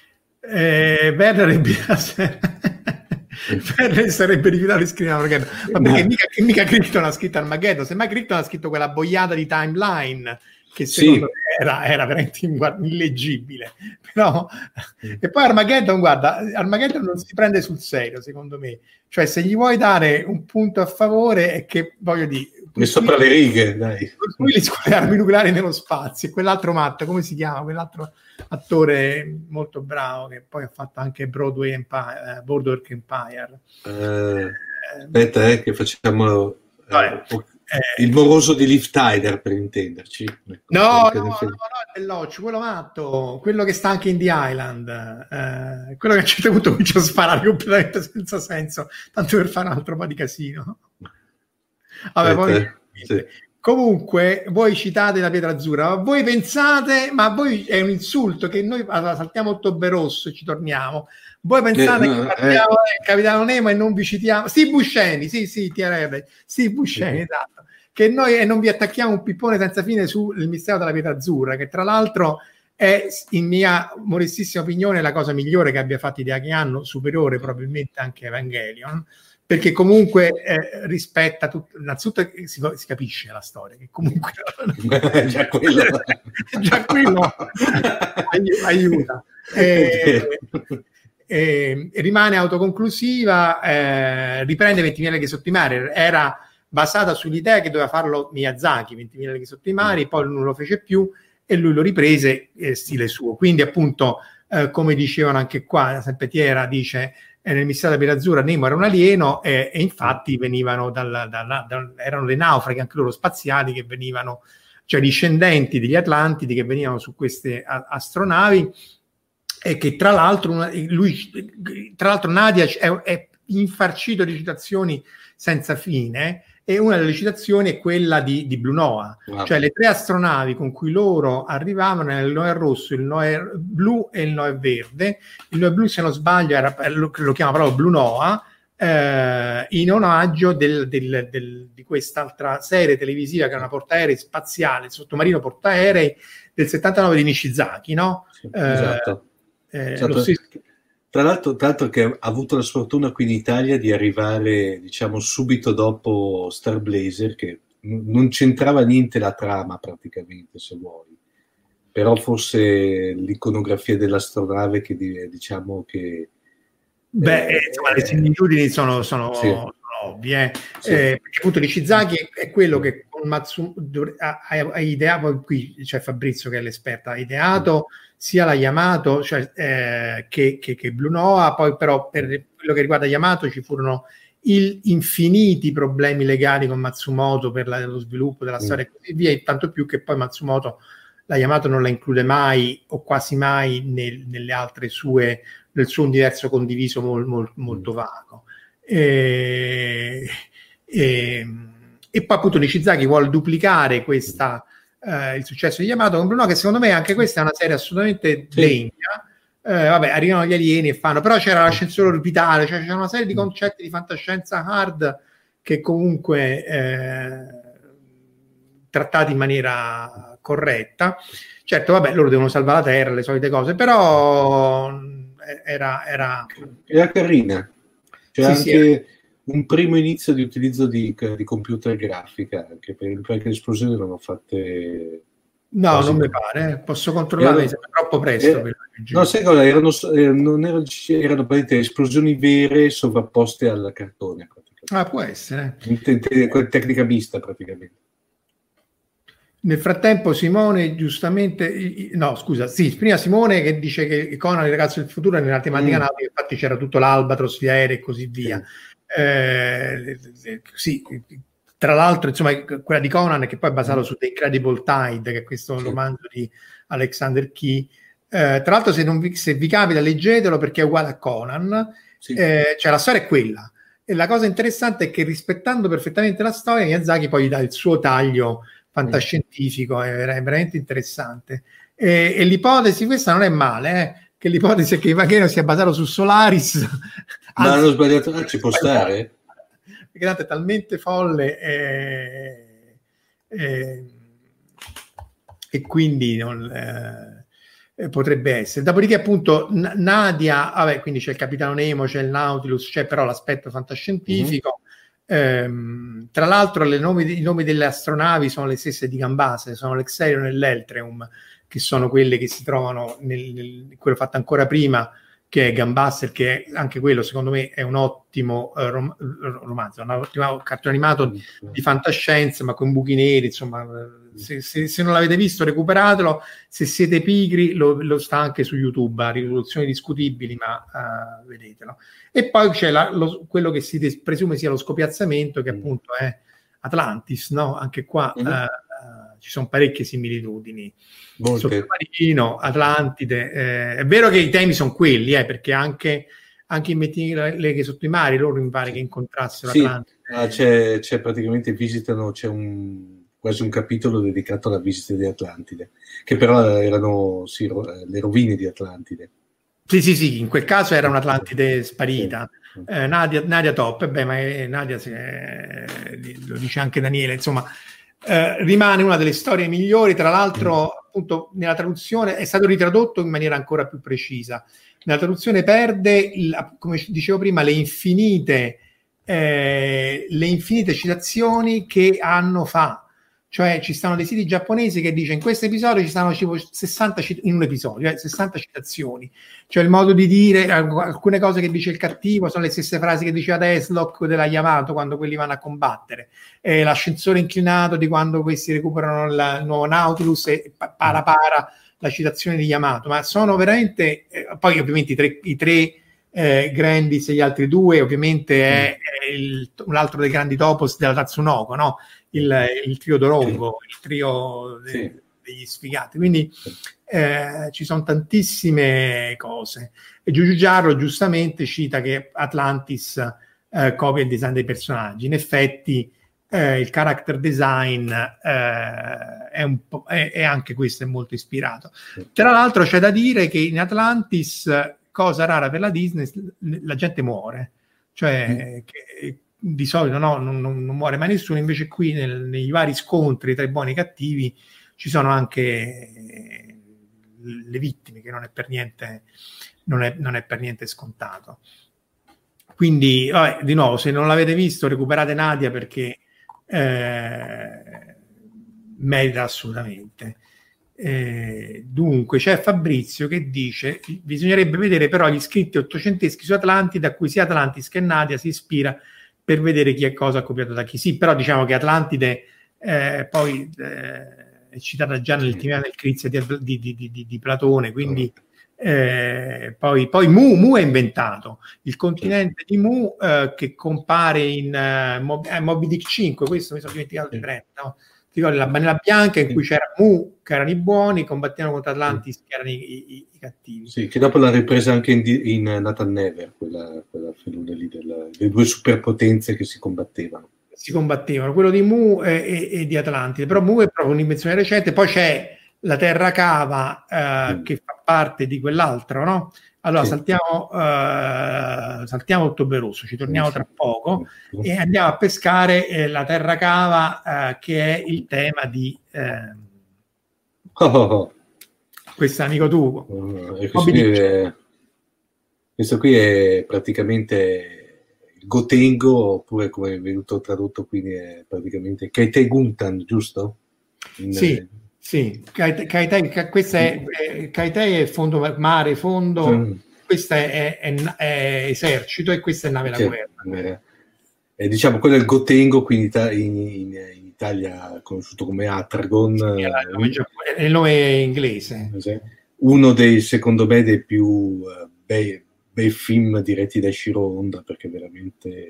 Eh, Werner Werner sarebbe rifiutato di scrivere Armageddon, ma perché mica, mica Crichton ha scritto Armageddon, semmai Crichton ha scritto quella boiata di Timeline che secondo sì. me era, era veramente illeggibile, però mm. e poi Armageddon, guarda, Armageddon non si prende sul serio secondo me, cioè se gli vuoi dare un punto a favore è che, voglio dire, ne sopra le righe, dai, lui li scuole armi nucleari nello spazio, e quell'altro matto, come si chiama, quell'altro attore molto bravo che poi ha fatto anche Broadway Empire, uh, Boardwalk Empire. Uh, aspetta, eh, che facciamo Vabbè, uh, eh, il moroso di Liv Tyler, per intenderci. No, no, no, no, è Loach, quello matto, quello che sta anche in The Island, eh, quello che a un certo punto comincia a sparare completamente senza senso, tanto per fare un altro po' di casino. Vabbè, poi, sì. Comunque, voi citate la pietra azzurra, ma voi pensate, ma voi è un insulto che noi allora, saltiamo Ottobre Rosso e ci torniamo. Voi pensate eh, che no, parliamo eh. del Capitano Nemo e non vi citiamo Steve Buscemi, sì, sì, T R L, Steve Buscemi, sì. Esatto. Che noi e non vi attacchiamo un pippone senza fine sul mistero della pietra azzurra, che tra l'altro è, in mia modestissima opinione, la cosa migliore che abbia fatto Hideaki Anno, superiore probabilmente anche a Evangelion, perché comunque eh, rispetta tutto, innanzitutto si, si capisce la storia, che comunque già quello, già quello aiuta. E, e, rimane autoconclusiva, eh, riprende ventimila leghe sotto i mari, era basata sull'idea che doveva farlo Miyazaki, ventimila leghe sotto i mari, poi non lo fece più e lui lo riprese eh, stile suo. Quindi appunto, eh, come dicevano anche qua, Sampetiera dice eh, nel mistero della pietra azzurra Nemo era un alieno eh, e infatti venivano dal, dal, dal, erano dei naufraghi anche loro spaziali che venivano, cioè discendenti degli Atlantidi che venivano su queste a, astronavi, e che tra l'altro una, lui, tra l'altro Nadia è, è infarcito di citazioni senza fine, e una delle citazioni è quella di, di Blue Noah, wow. Cioè le tre astronavi con cui loro arrivavano nel Noè rosso, il Noè blu e il Noè verde. Il Noè blu, se non sbaglio, era, lo, lo chiama proprio Blue Noah, eh, in omaggio del, del, del, di quest'altra serie televisiva che è una portaerei spaziale, sottomarino portaerei del settantanove di Nishizaki, no? Sì, esatto. Eh, esatto. Lo stesso. Tra l'altro, tra l'altro che ha avuto la sfortuna qui in Italia di arrivare, diciamo, subito dopo Star Blazer, che n- non c'entrava niente la trama praticamente, se vuoi, però forse l'iconografia dell'astronave che, diciamo, che, Beh, eh, insomma, le similitudini sono, sono, sì. sono ovvie, Sì. eh, perché appunto Nishizaki è quello che con Matsumoto ha, ha ideato, poi qui c'è Fabrizio che è l'esperto, ha ideato sia la Yamato, cioè, eh, che, che, che Blue Noah, poi però per quello che riguarda Yamato ci furono il, infiniti problemi legali con Matsumoto per la, lo sviluppo della storia e così via, e tanto più che poi Matsumoto la Yamato non la include mai o quasi mai nel, nelle altre sue, nel suo universo condiviso mol, mol, molto vago. E, e, e poi appunto Nishizaki vuole duplicare questa, eh, il successo di Yamato con Bruno, che secondo me anche questa è una serie assolutamente sì. degna. Eh, vabbè, arrivano gli alieni e fanno, però c'era l'ascensore orbitale, cioè c'era una serie di concetti di fantascienza hard che comunque eh, trattati in maniera corretta. Certo, vabbè, loro devono salvare la Terra, le solite cose, però era... Era, era carina. C'è sì, anche sì, un primo inizio di utilizzo di, di computer grafica, anche per, perché le esplosioni erano fatte... No, non mi pare, posso controllare, erano, è troppo presto. Eh, per no, sai cosa? Erano, non erano, erano praticamente esplosioni vere sovrapposte al cartone. Ah, può essere. In te, te, tecnica mista, praticamente. Nel frattempo Simone giustamente, no scusa, sì, prima Simone che dice che Conan, il ragazzo del futuro, è nella tematica mm. nautica, infatti c'era tutto l'Albatros, gli aerei e così via. Sì. Eh, sì, tra l'altro, insomma, quella di Conan, che poi è basato mm. su The Incredible Tide, che è questo sì. romanzo di Alexander Key. Eh, tra l'altro, se, non vi, se vi capita, leggetelo perché è uguale a Conan, sì. eh, cioè la storia è quella. E la cosa interessante è che rispettando perfettamente la storia, Miyazaki poi gli dà il suo taglio fantascientifico, è veramente interessante. E, e l'ipotesi, questa non è male, eh, che l'ipotesi è che Iwageno sia basato su Solaris. Ma hanno sbagliato, ah, ci può stare? Perché tanto è talmente folle e, e, e quindi non, eh, potrebbe essere. Dopodiché appunto N- Nadia, vabbè, quindi c'è il Capitano Nemo, c'è il Nautilus, c'è però l'aspetto fantascientifico. Mm-hmm. Ehm, tra l'altro le nomi, i nomi delle astronavi sono le stesse di Gambase, sono l'Exerion e l'Eltreum, che sono quelle che si trovano nel, nel quello fatto ancora prima, che è Gambasser, che è, anche quello secondo me è un ottimo uh, rom- romanzo, un ottimo cartone animato di fantascienza ma con buchi neri, insomma, se, se, se non l'avete visto recuperatelo, se siete pigri lo, lo sta anche su YouTube a risoluzioni discutibili, ma uh, vedetelo. E poi c'è la, lo, quello che si des- presume sia lo scopiazzamento, che appunto è Atlantis, no? Anche qua mm-hmm. uh, uh, ci sono parecchie similitudini. Sottomarino, Atlantide, eh, è vero che i temi sono quelli, eh, perché anche, anche in Metti Leghe sotto i mari loro mi pare che incontrassero sì, Atlantide. Ah, c'è, c'è praticamente visitano, c'è un, quasi un capitolo dedicato alla visita di Atlantide, che però erano sì, le rovine di Atlantide. Sì, sì, sì, in quel caso era un'Atlantide sparita. Sì. Eh, Nadia, Nadia Top, beh, ma è, Nadia eh, lo dice anche Daniele, insomma. Eh, rimane una delle storie migliori, tra l'altro mm. appunto nella traduzione è stato ritradotto in maniera ancora più precisa. Nella traduzione perde, il, come dicevo prima, le infinite eh, le infinite citazioni che Anno fa, cioè ci stanno dei siti giapponesi che dice in questo episodio ci stanno tipo sessanta cit- in un episodio, eh, sessanta citazioni, cioè il modo di dire alcune cose che dice il cattivo sono le stesse frasi che diceva Deathlock della Yamato quando quelli vanno a combattere, eh, l'ascensore inclinato di quando questi recuperano il nuovo Nautilus e para para la citazione di Yamato, ma sono veramente eh, poi ovviamente i tre, i tre eh, Grandis e gli altri due ovviamente è, è il, un altro dei grandi topos della Tatsunoko, no? Il, il trio Dorongo, sì. il trio de, sì. degli sfigati, quindi eh, ci sono tantissime cose. E Giugiu Giarro giustamente cita che Atlantis eh, copia il design dei personaggi. In effetti eh, il character design eh, è, un po', è, è anche questo è molto ispirato. Tra l'altro c'è da dire che in Atlantis, cosa rara per la Disney, la gente muore, cioè mm. che di solito no, non, non muore mai nessuno, invece qui nel, nei vari scontri tra i buoni e i cattivi ci sono anche eh, le vittime, che non è per niente non è, non è per niente scontato. Quindi vabbè, di nuovo, se non l'avete visto recuperate Nadia perché eh, merita assolutamente. Eh, dunque c'è Fabrizio che dice: bisognerebbe vedere però gli scritti ottocenteschi su Atlantide, a cui sia Atlantis che Nadia si ispira, per vedere chi è cosa ha copiato da chi. Sì, però diciamo che Atlantide eh, poi eh, è citata già nel Timea del Crizia di, di, di, di, di Platone, quindi eh, poi, poi Mu, Mu è inventato, il continente di Mu eh, che compare in uh, Mob- eh, Moby Dick cinque, questo mi sono dimenticato di prendere, no? Ti ricordi la Bandiera Bianca in cui c'era Mu che erano i buoni, combattevano contro Atlantis che erano i, i, i cattivi. Sì, che dopo l'ha ripresa anche in, in Nathan Never, quella, quella filone lì delle due superpotenze che si combattevano. Si combattevano, quello di Mu e, e, e di Atlantide, però Mu è proprio un'invenzione recente. Poi c'è la Terra Cava eh, mm. che fa parte di quell'altro, no? Allora sì. saltiamo uh, saltiamo Ottobre Rosso, ci torniamo tra poco sì. e andiamo a pescare eh, la Terra Cava uh, che è il tema di eh, oh, oh, oh. questo amico tuo. Oh, e questo, qui è, questo qui è praticamente il Gotengo, oppure come è venuto tradotto qui è praticamente Kaitei Guntan, giusto? In, sì. Eh, Sì, Kaitei, questa è, è Kaitei è fondo mare, fondo, mm. questa è, è, è esercito e questa è nave da guerra. Eh, diciamo, quello è il Gotengo, quindi in, in, in Italia conosciuto come Atragon. Sì, è, il nome, è il nome inglese. Uno dei, secondo me, dei più uh, bei, bei film diretti da Shiro Honda, perché veramente...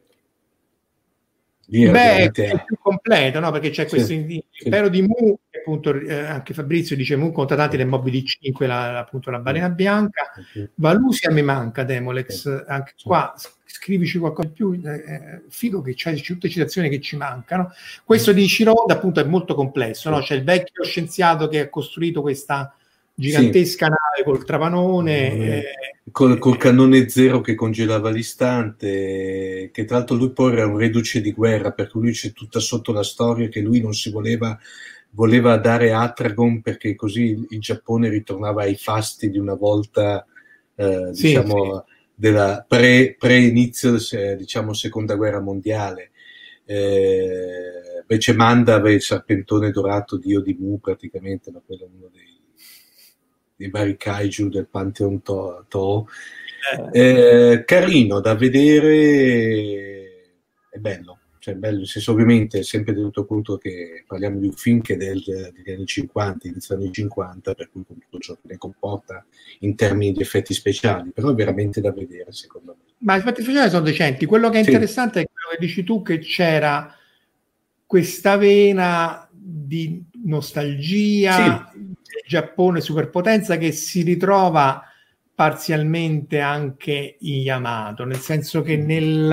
Beh, veramente... è più completo, no? Perché c'è sì, questo impero sì. di Mu, che appunto eh, anche Fabrizio dice Mu contro tanti del Moby Dick cinque, la, appunto la balena bianca. Sì. Valusia mi manca, Demolex, sì. anche sì. qua scrivici qualcosa di più, eh, figo che c'è tutte citazioni che ci mancano. Questo di Shiro Honda appunto è molto complesso, sì. no? C'è il vecchio scienziato che ha costruito questa gigantesca sì. nave col trapanone mm. eh, col, col cannone zero che congelava l'istante, che tra l'altro lui poi era un reduce di guerra, perché lui c'è tutta sotto la storia che lui non si voleva voleva dare Atragon perché così il Giappone ritornava ai fasti di una volta eh, sì, diciamo sì. della pre, pre inizio diciamo seconda guerra mondiale. Eh, invece Manda aveva il serpentone dorato, dio di Mu praticamente, ma quello è uno dei dei vari kaiju del Pantheon Toho. To. Eh, carino da vedere, è bello, cioè bello, nel senso ovviamente sempre tenuto conto che parliamo di un film che è del, degli anni cinquanta, inizio anni cinquanta, per cui con tutto ciò che ne comporta in termini di effetti speciali, però è veramente da vedere secondo me. Ma gli effetti speciali sono decenti, quello che è interessante sì. è quello che dici tu, che c'era questa vena di nostalgia sì. Giappone superpotenza che si ritrova parzialmente anche in Yamato, nel senso che nel,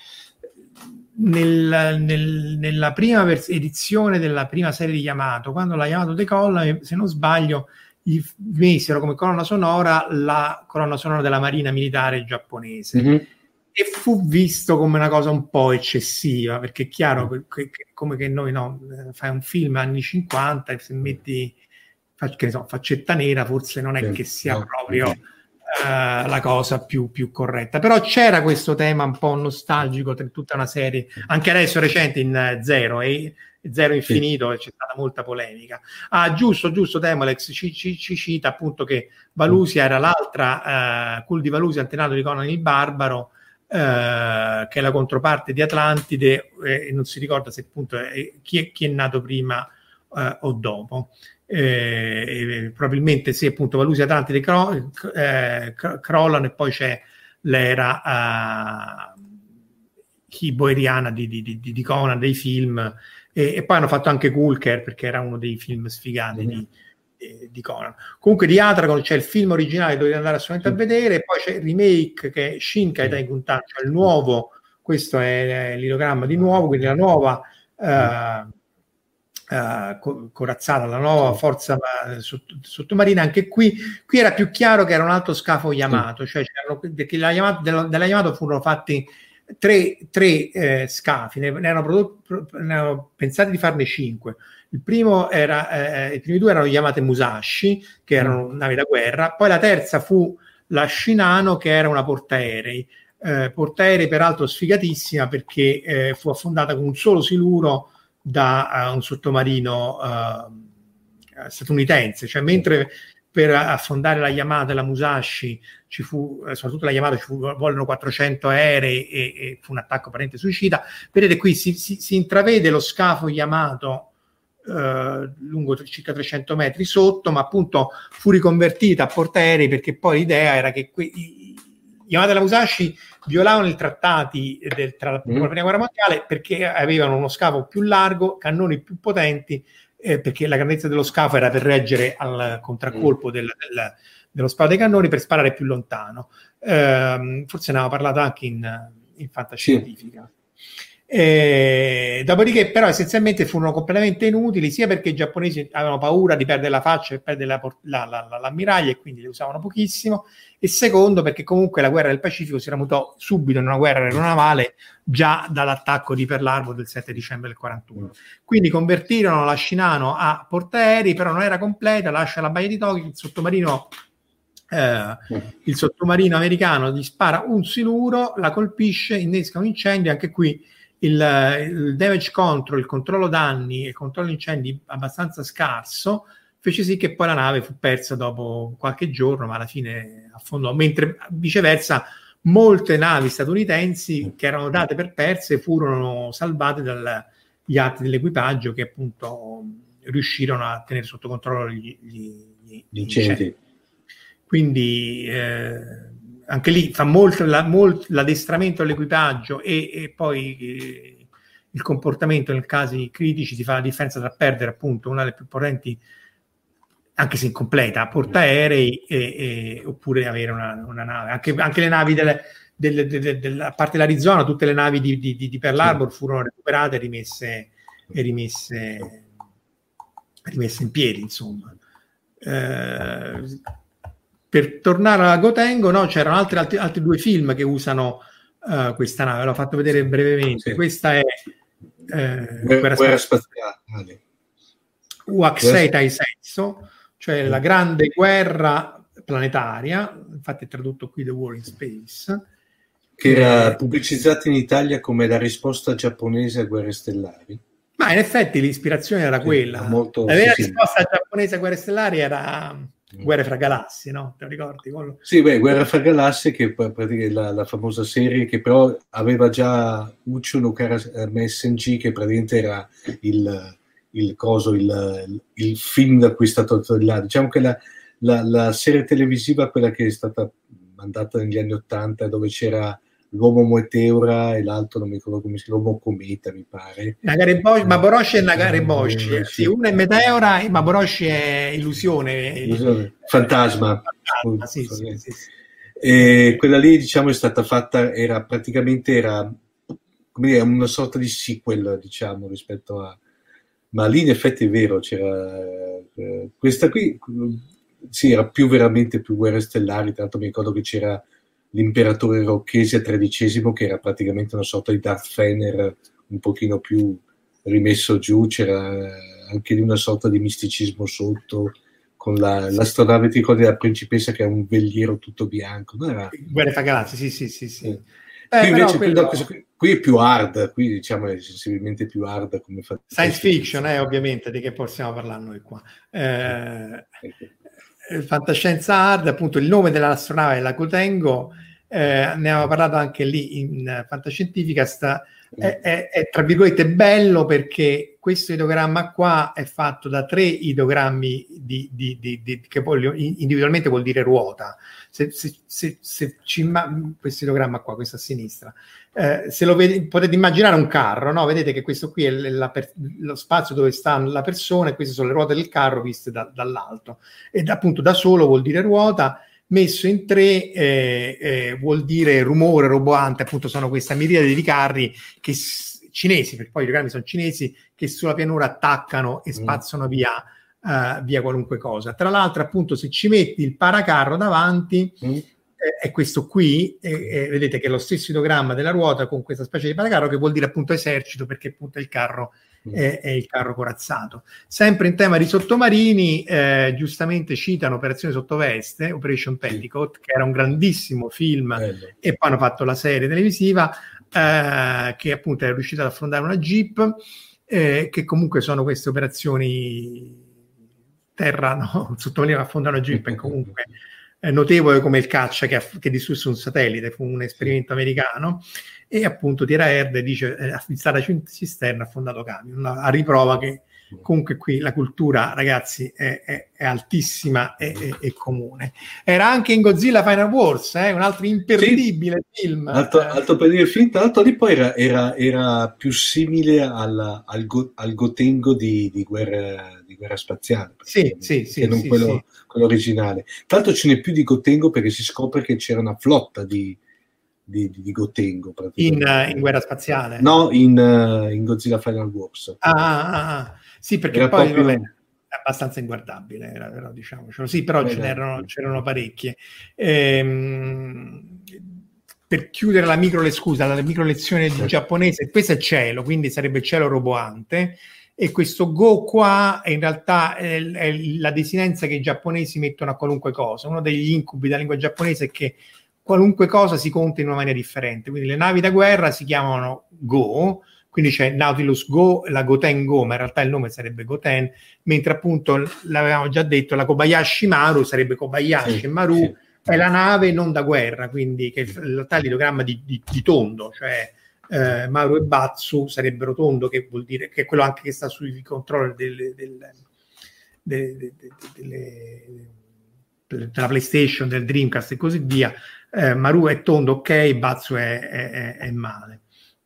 nel, nel, nella prima vers- edizione della prima serie di Yamato, quando la Yamato decolla, se non sbaglio, gli misero come colonna sonora la colonna sonora della Marina Militare giapponese. Mm-hmm. E fu visto come una cosa un po' eccessiva, perché è chiaro che, che, che come che noi no, fai un film anni cinquanta e se metti che ne so, faccetta nera forse non è sì, che sia no, proprio uh, la cosa più, più corretta, però c'era questo tema un po' nostalgico per tutta una serie, anche adesso recente in uh, Zero e Zero Infinito sì. c'è stata molta polemica. Ah giusto, giusto, Demolex ci, ci, ci cita appunto che Valusia era l'altra, uh, Cul di Valusia antenato di Conan il Barbaro, Uh, che è la controparte di Atlantide, e eh, non si ricorda se appunto eh, chi, è, chi è nato prima uh, o dopo. Eh, probabilmente sì, appunto Valusia e Atlantide cro- eh, cr- crollano e poi c'è l'era uh, hiboeriana di, di, di, di Conan, dei film, e, e poi hanno fatto anche Kulker perché era uno dei film sfigati mm-hmm. di di Conan. Comunque di Atragon c'è il film originale che dovete andare assolutamente a vedere, poi c'è il remake che è Shin Kaitei Guntan, cioè il nuovo, questo è l'idogramma di nuovo, quindi la nuova uh, uh, corazzata, la nuova forza uh, sott- sottomarina. Anche qui qui era più chiaro che era un altro scafo Yamato, cioè perché la Yamato, della, della Yamato furono fatti tre, tre eh, scafi, ne, ne, erano prodotti, ne erano pensati di farne cinque. Il primo era, eh, i primi due erano Yamato Musashi, che erano mm. navi da guerra, poi la terza fu la Shinano, che era una portaerei, eh, portaerei peraltro sfigatissima perché eh, fu affondata con un solo siluro da uh, un sottomarino uh, statunitense, cioè mentre per affondare la Yamato e la Musashi ci fu, soprattutto la Yamato, ci fu, vollero quattrocento aerei e, e fu un attacco apparentemente suicida. Vedete qui si, si, si intravede lo scafo Yamato eh, lungo circa trecento metri sotto, ma appunto fu riconvertita a portaerei perché poi l'idea era che que- Yamato e la Musashi violavano i trattati del, tra la, mm. la prima guerra mondiale perché avevano uno scafo più largo, cannoni più potenti, eh, perché la grandezza dello scafo era per reggere al contraccolpo mm. del, del, dello sparo dei cannoni per sparare più lontano. Eh, forse ne aveva parlato anche in, in fantascientifica. Sì. Eh, dopodiché però essenzialmente furono completamente inutili, sia perché i giapponesi avevano paura di perdere la faccia e perdere la, la, la, la, l'ammiraglia e quindi le usavano pochissimo, e secondo perché comunque la guerra del Pacifico si tramutò subito in una guerra aeronavale già dall'attacco di Pearl Harbor del sette dicembre del quarantuno. Quindi convertirono la Shinano a portaerei, però non era completa, lascia la baia di Tokyo, il sottomarino Eh, il sottomarino americano gli spara un siluro, la colpisce, innesca un incendio. Anche qui il, il damage control, il controllo danni e il controllo incendi abbastanza scarso, fece sì che poi la nave fu persa dopo qualche giorno, ma alla fine affondò, mentre viceversa molte navi statunitensi che erano date per perse furono salvate dagli atti dell'equipaggio, che appunto riuscirono a tenere sotto controllo gli, gli, gli, gli incendi. Quindi eh, anche lì fa molto, la, molto l'addestramento all'equipaggio e, e poi eh, il comportamento nel casi critici ti fa la differenza tra perdere appunto una delle più potenti, anche se incompleta, portaerei e, e, oppure avere una, una nave. Anche, anche le navi delle, delle, delle, delle, a parte l'Arizona, tutte le navi di, di, di Pearl Harbor furono recuperate e rimesse, e rimesse, rimesse in piedi, insomma. Eh, Per tornare alla Gotengo, no, c'erano altri, altri, altri due film che usano uh, questa nave, l'ho fatto vedere brevemente. Sì. Questa è eh, Guerra, Guerra Spaziale, Uaksei Taisetsu, cioè la grande guerra planetaria, infatti è tradotto qui The War in Space. Che era eh, pubblicizzata in Italia come la risposta giapponese a Guerre Stellari. Ma in effetti l'ispirazione era sì, quella. Molto, la vera sì, risposta sì. giapponese a Guerre Stellari era Guerre fra galassie, no? Te lo ricordi? Quello? Sì, beh, Guerra fra galassie, che praticamente la, la famosa serie che però aveva già Uchu no Kara Messenji, che praticamente era il, il coso, il, il film da cui è stato là. Diciamo che la, la, la serie televisiva, quella che è stata mandata negli anni Ottanta, dove c'era l'uomo Meteora e l'altro non mi ricordo come si chiama, l'uomo Cometa, mi pare. Nagareboshi, Maboroshi e Nagareboshi. Eh, sì, uno è Meteora e Maboroshi è illusione. illusione. Fantasma. Fantasma sì, sì, sì, sì. E quella lì, diciamo, è stata fatta, era praticamente era come dire, una sorta di sequel, diciamo, rispetto a... Ma lì in effetti è vero, c'era eh, questa qui, sì, era più veramente più Guerre Stellari, tanto mi ricordo che c'era l'imperatore Rocchesia tredicesimo, che era praticamente una sorta di Darth Vader un pochino più rimesso giù, c'era anche lì una sorta di misticismo sotto, con la, l'astronave, ti ricordi, la principessa che ha un veliero tutto bianco, non era... Guerre fra galassie, sì, sì, sì, sì. Eh. Eh, qui invece quello... qui, qui è più hard, qui diciamo è sensibilmente più hard come fa... Science fiction, eh, ovviamente, di che possiamo parlare noi qua. Eh, okay. Fantascienza hard, appunto il nome dell'astronave è la Gotengo, eh, ne aveva parlato anche lì in Fantascientificast, è, è, è tra virgolette bello perché questo idogramma qua è fatto da tre idogrammi di, di, di, di, che poi individualmente vuol dire ruota. Se, se, se, se ci, questo idogramma qua, questo a sinistra, eh, se lo vede, potete immaginare un carro, no? Vedete che questo qui è la, lo spazio dove sta la persona e queste sono le ruote del carro viste da, dall'alto, ed appunto da solo vuol dire ruota, messo in tre eh, eh, vuol dire rumore roboante, appunto sono questa miriade di carri che cinesi, perché poi i idogrammi sono cinesi, che sulla pianura attaccano e spazzano mm. via Uh, via qualunque cosa. Tra l'altro, appunto, se ci metti il paracarro davanti, mm. eh, è questo qui, eh, eh, vedete che è lo stesso idogramma della ruota con questa specie di paracarro, che vuol dire appunto esercito, perché appunto il carro mm. è, è il carro corazzato. Sempre in tema di sottomarini, eh, giustamente citano Operazione Sottoveste, Operation Petticoat, che era un grandissimo film, Bello. E poi hanno fatto la serie televisiva, eh, che appunto è riuscita ad affrontare una Jeep, eh, che comunque sono queste operazioni terra, no, un sottomarino che affondano giù, perché comunque è notevole come il caccia che, che distrusse un satellite, fu un esperimento americano, e appunto Tierra Erde dice eh, affistata cisterna ha affondato camion, a riprova che comunque qui la cultura, ragazzi, è, è, è altissima e è, è comune. Era anche in Godzilla Final Wars, eh, un altro imperdibile sì, film. Alto, alto per dire film, tra l'altro lì poi era, era, era più simile al, al, go, al Gotengo di, di, guerra, di guerra spaziale. Sì, sì, sì. Che non sì, quello, sì. quello originale. Tra l'altro ce n'è più di Gotengo perché si scopre che c'era una flotta di, di, di, di Gotengo. In, uh, in guerra spaziale? No, in, uh, in Godzilla Final Wars. Ah, ah, ah. Sì, perché era poi proprio... vabbè, è abbastanza inguardabile, era, però, diciamocelo. Sì, però ce n'erano, c'erano parecchie. Ehm, per chiudere la micro, scusa, la micro lezione di giapponese, questo è cielo, quindi sarebbe cielo roboante, e questo go qua in realtà è, è la desinenza che i giapponesi mettono a qualunque cosa. Uno degli incubi della lingua giapponese è che qualunque cosa si conta in una maniera differente, quindi le navi da guerra si chiamano go, quindi c'è Nautilus Go, la Goten Go, ma in realtà il nome sarebbe Goten, mentre appunto, l'avevamo già detto, la Kobayashi Maru sarebbe Kobayashi, sì, e Maru sì. È la nave non da guerra, quindi che in realtà è l'idogramma di, di, di tondo, cioè eh, Maru e Batsu sarebbero tondo, che vuol dire che è quello anche che sta sui controller delle, delle, delle, delle, delle, della PlayStation, del Dreamcast e così via. Eh, Maru è tondo, ok, Batsu è, è, è male.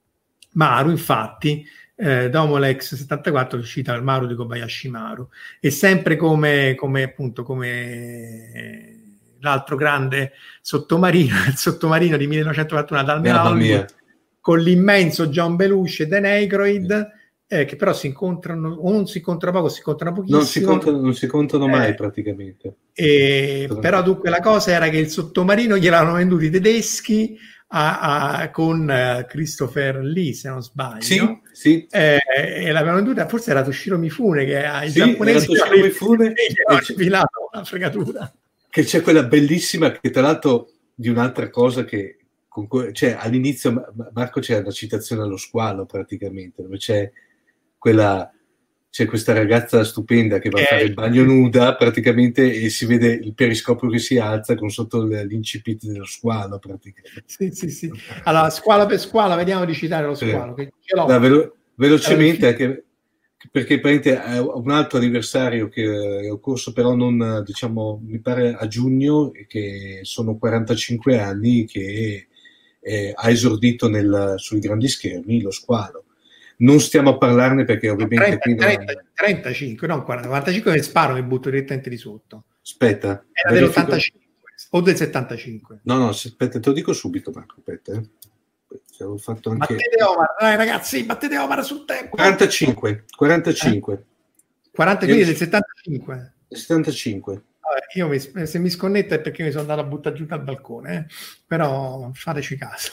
Maru, infatti, eh, Domolex settantaquattro cita il Maru di Kobayashi Maru, e sempre come, come appunto come eh, l'altro grande sottomarino, il sottomarino di millenovecentoquarantuno da Almirante, con l'immenso John Belushi e Dan Aykroyd, eh, che però si incontrano, o non si incontrano poco, si incontrano pochissimo. Non si incontrano, non si incontrano mai eh, praticamente. E, però dunque la cosa era che il sottomarino gliel'hanno venduto i tedeschi A, a, con uh, Christopher Lee, se non sbaglio, sì, sì. Eh, e l'avevano venduta, forse era Toshiro Mifune, che ai sì, giapponesi era Toshiro Mifune, ha sfilato una fregatura. Che c'è quella bellissima, che tra l'altro di un'altra cosa che con cui, cioè all'inizio Marco c'era una citazione allo squalo praticamente, dove c'è quella c'è questa ragazza stupenda che va eh, a fare il bagno nuda praticamente e si vede il periscopio che si alza con sotto l'incipit dello squalo praticamente. Sì, sì, sì. Allora, squalo per squalo, vediamo di citare lo squalo. Che ce l'ho. Da, velo- velocemente, anche perché è un altro anniversario che è occorso, però non, diciamo, mi pare a giugno, che sono quarantacinque anni che eh, ha esordito nel, sui grandi schermi lo squalo. Non stiamo a parlarne perché ovviamente trenta, qui non... trenta, trentacinque, non quaranta, quarantacinque che sparo mi butto direttamente di sotto. Aspetta. Era dell'ottantacinque o del settantacinque. No, no, aspetta, te lo dico subito, Marco, aspetta. Eh. Avevo fatto anche... Battete Omar, dai ragazzi, battete Omar sul tempo. quarantacinque, quarantacinque. Eh? quaranta, quindi del settantacinque. settantacinque. Vabbè, io mi, se mi sconnetto è perché mi sono andato a buttare giù dal balcone, eh? Però fateci caso.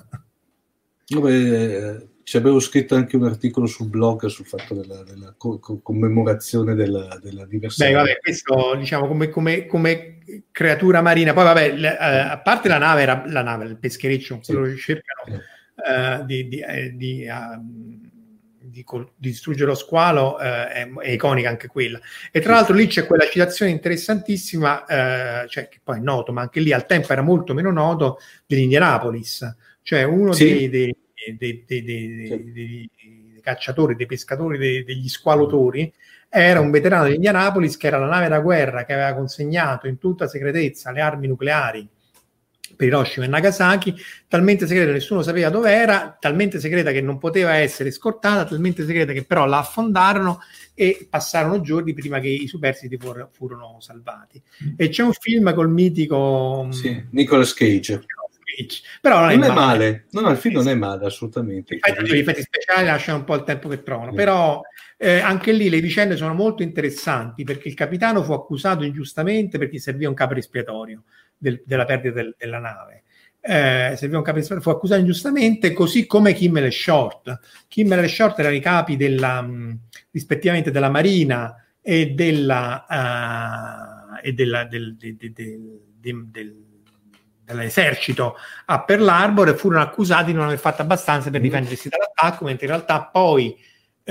Vabbè, ci avevo scritto anche un articolo sul blog sul fatto della, della co- commemorazione della, dell'anniversario. Beh, vabbè, questo diciamo come, come, come creatura marina. Poi vabbè, le, eh, a parte la nave, era la nave, il peschereccio, sì. quello che cercano eh, di, di, eh, di, uh, di, col- di distruggere lo squalo, eh, è, è iconica anche quella. E tra sì. l'altro lì c'è quella citazione interessantissima, eh, cioè che poi è noto, ma anche lì al tempo era molto meno noto, dell'Indianapolis. Cioè uno sì. dei, dei, dei, dei, dei, sì. dei, dei, dei cacciatori, dei pescatori, dei, degli squalotori, era un veterano di Indianapolis che era la nave da guerra che aveva consegnato in tutta segretezza le armi nucleari per Hiroshima e Nagasaki, talmente segreta che nessuno sapeva dove era, talmente segreta che non poteva essere scortata, talmente segreta che però la affondarono e passarono giorni prima che i superstiti for- furono salvati. Mm. E c'è un film col mitico... Sì, Nicolas Cage. Però non, non è, è male, male. No, no, il film non è male assolutamente. Infatti, gli effetti speciali lasciano un po' il tempo che trovano, sì. Però eh, anche lì le vicende sono molto interessanti perché il capitano fu accusato ingiustamente perché serviva un capo espiatorio del, della perdita del, della nave. Eh, serviva un capo espiatorio, fu accusato ingiustamente, così come Kimmel e Short. Kimmel e Short erano i capi della, mh, rispettivamente della Marina e della uh, e della del, del, del, del, del, del dell'esercito a Pearl Harbor e furono accusati di non aver fatto abbastanza per difendersi dall'attacco, mentre in realtà poi eh,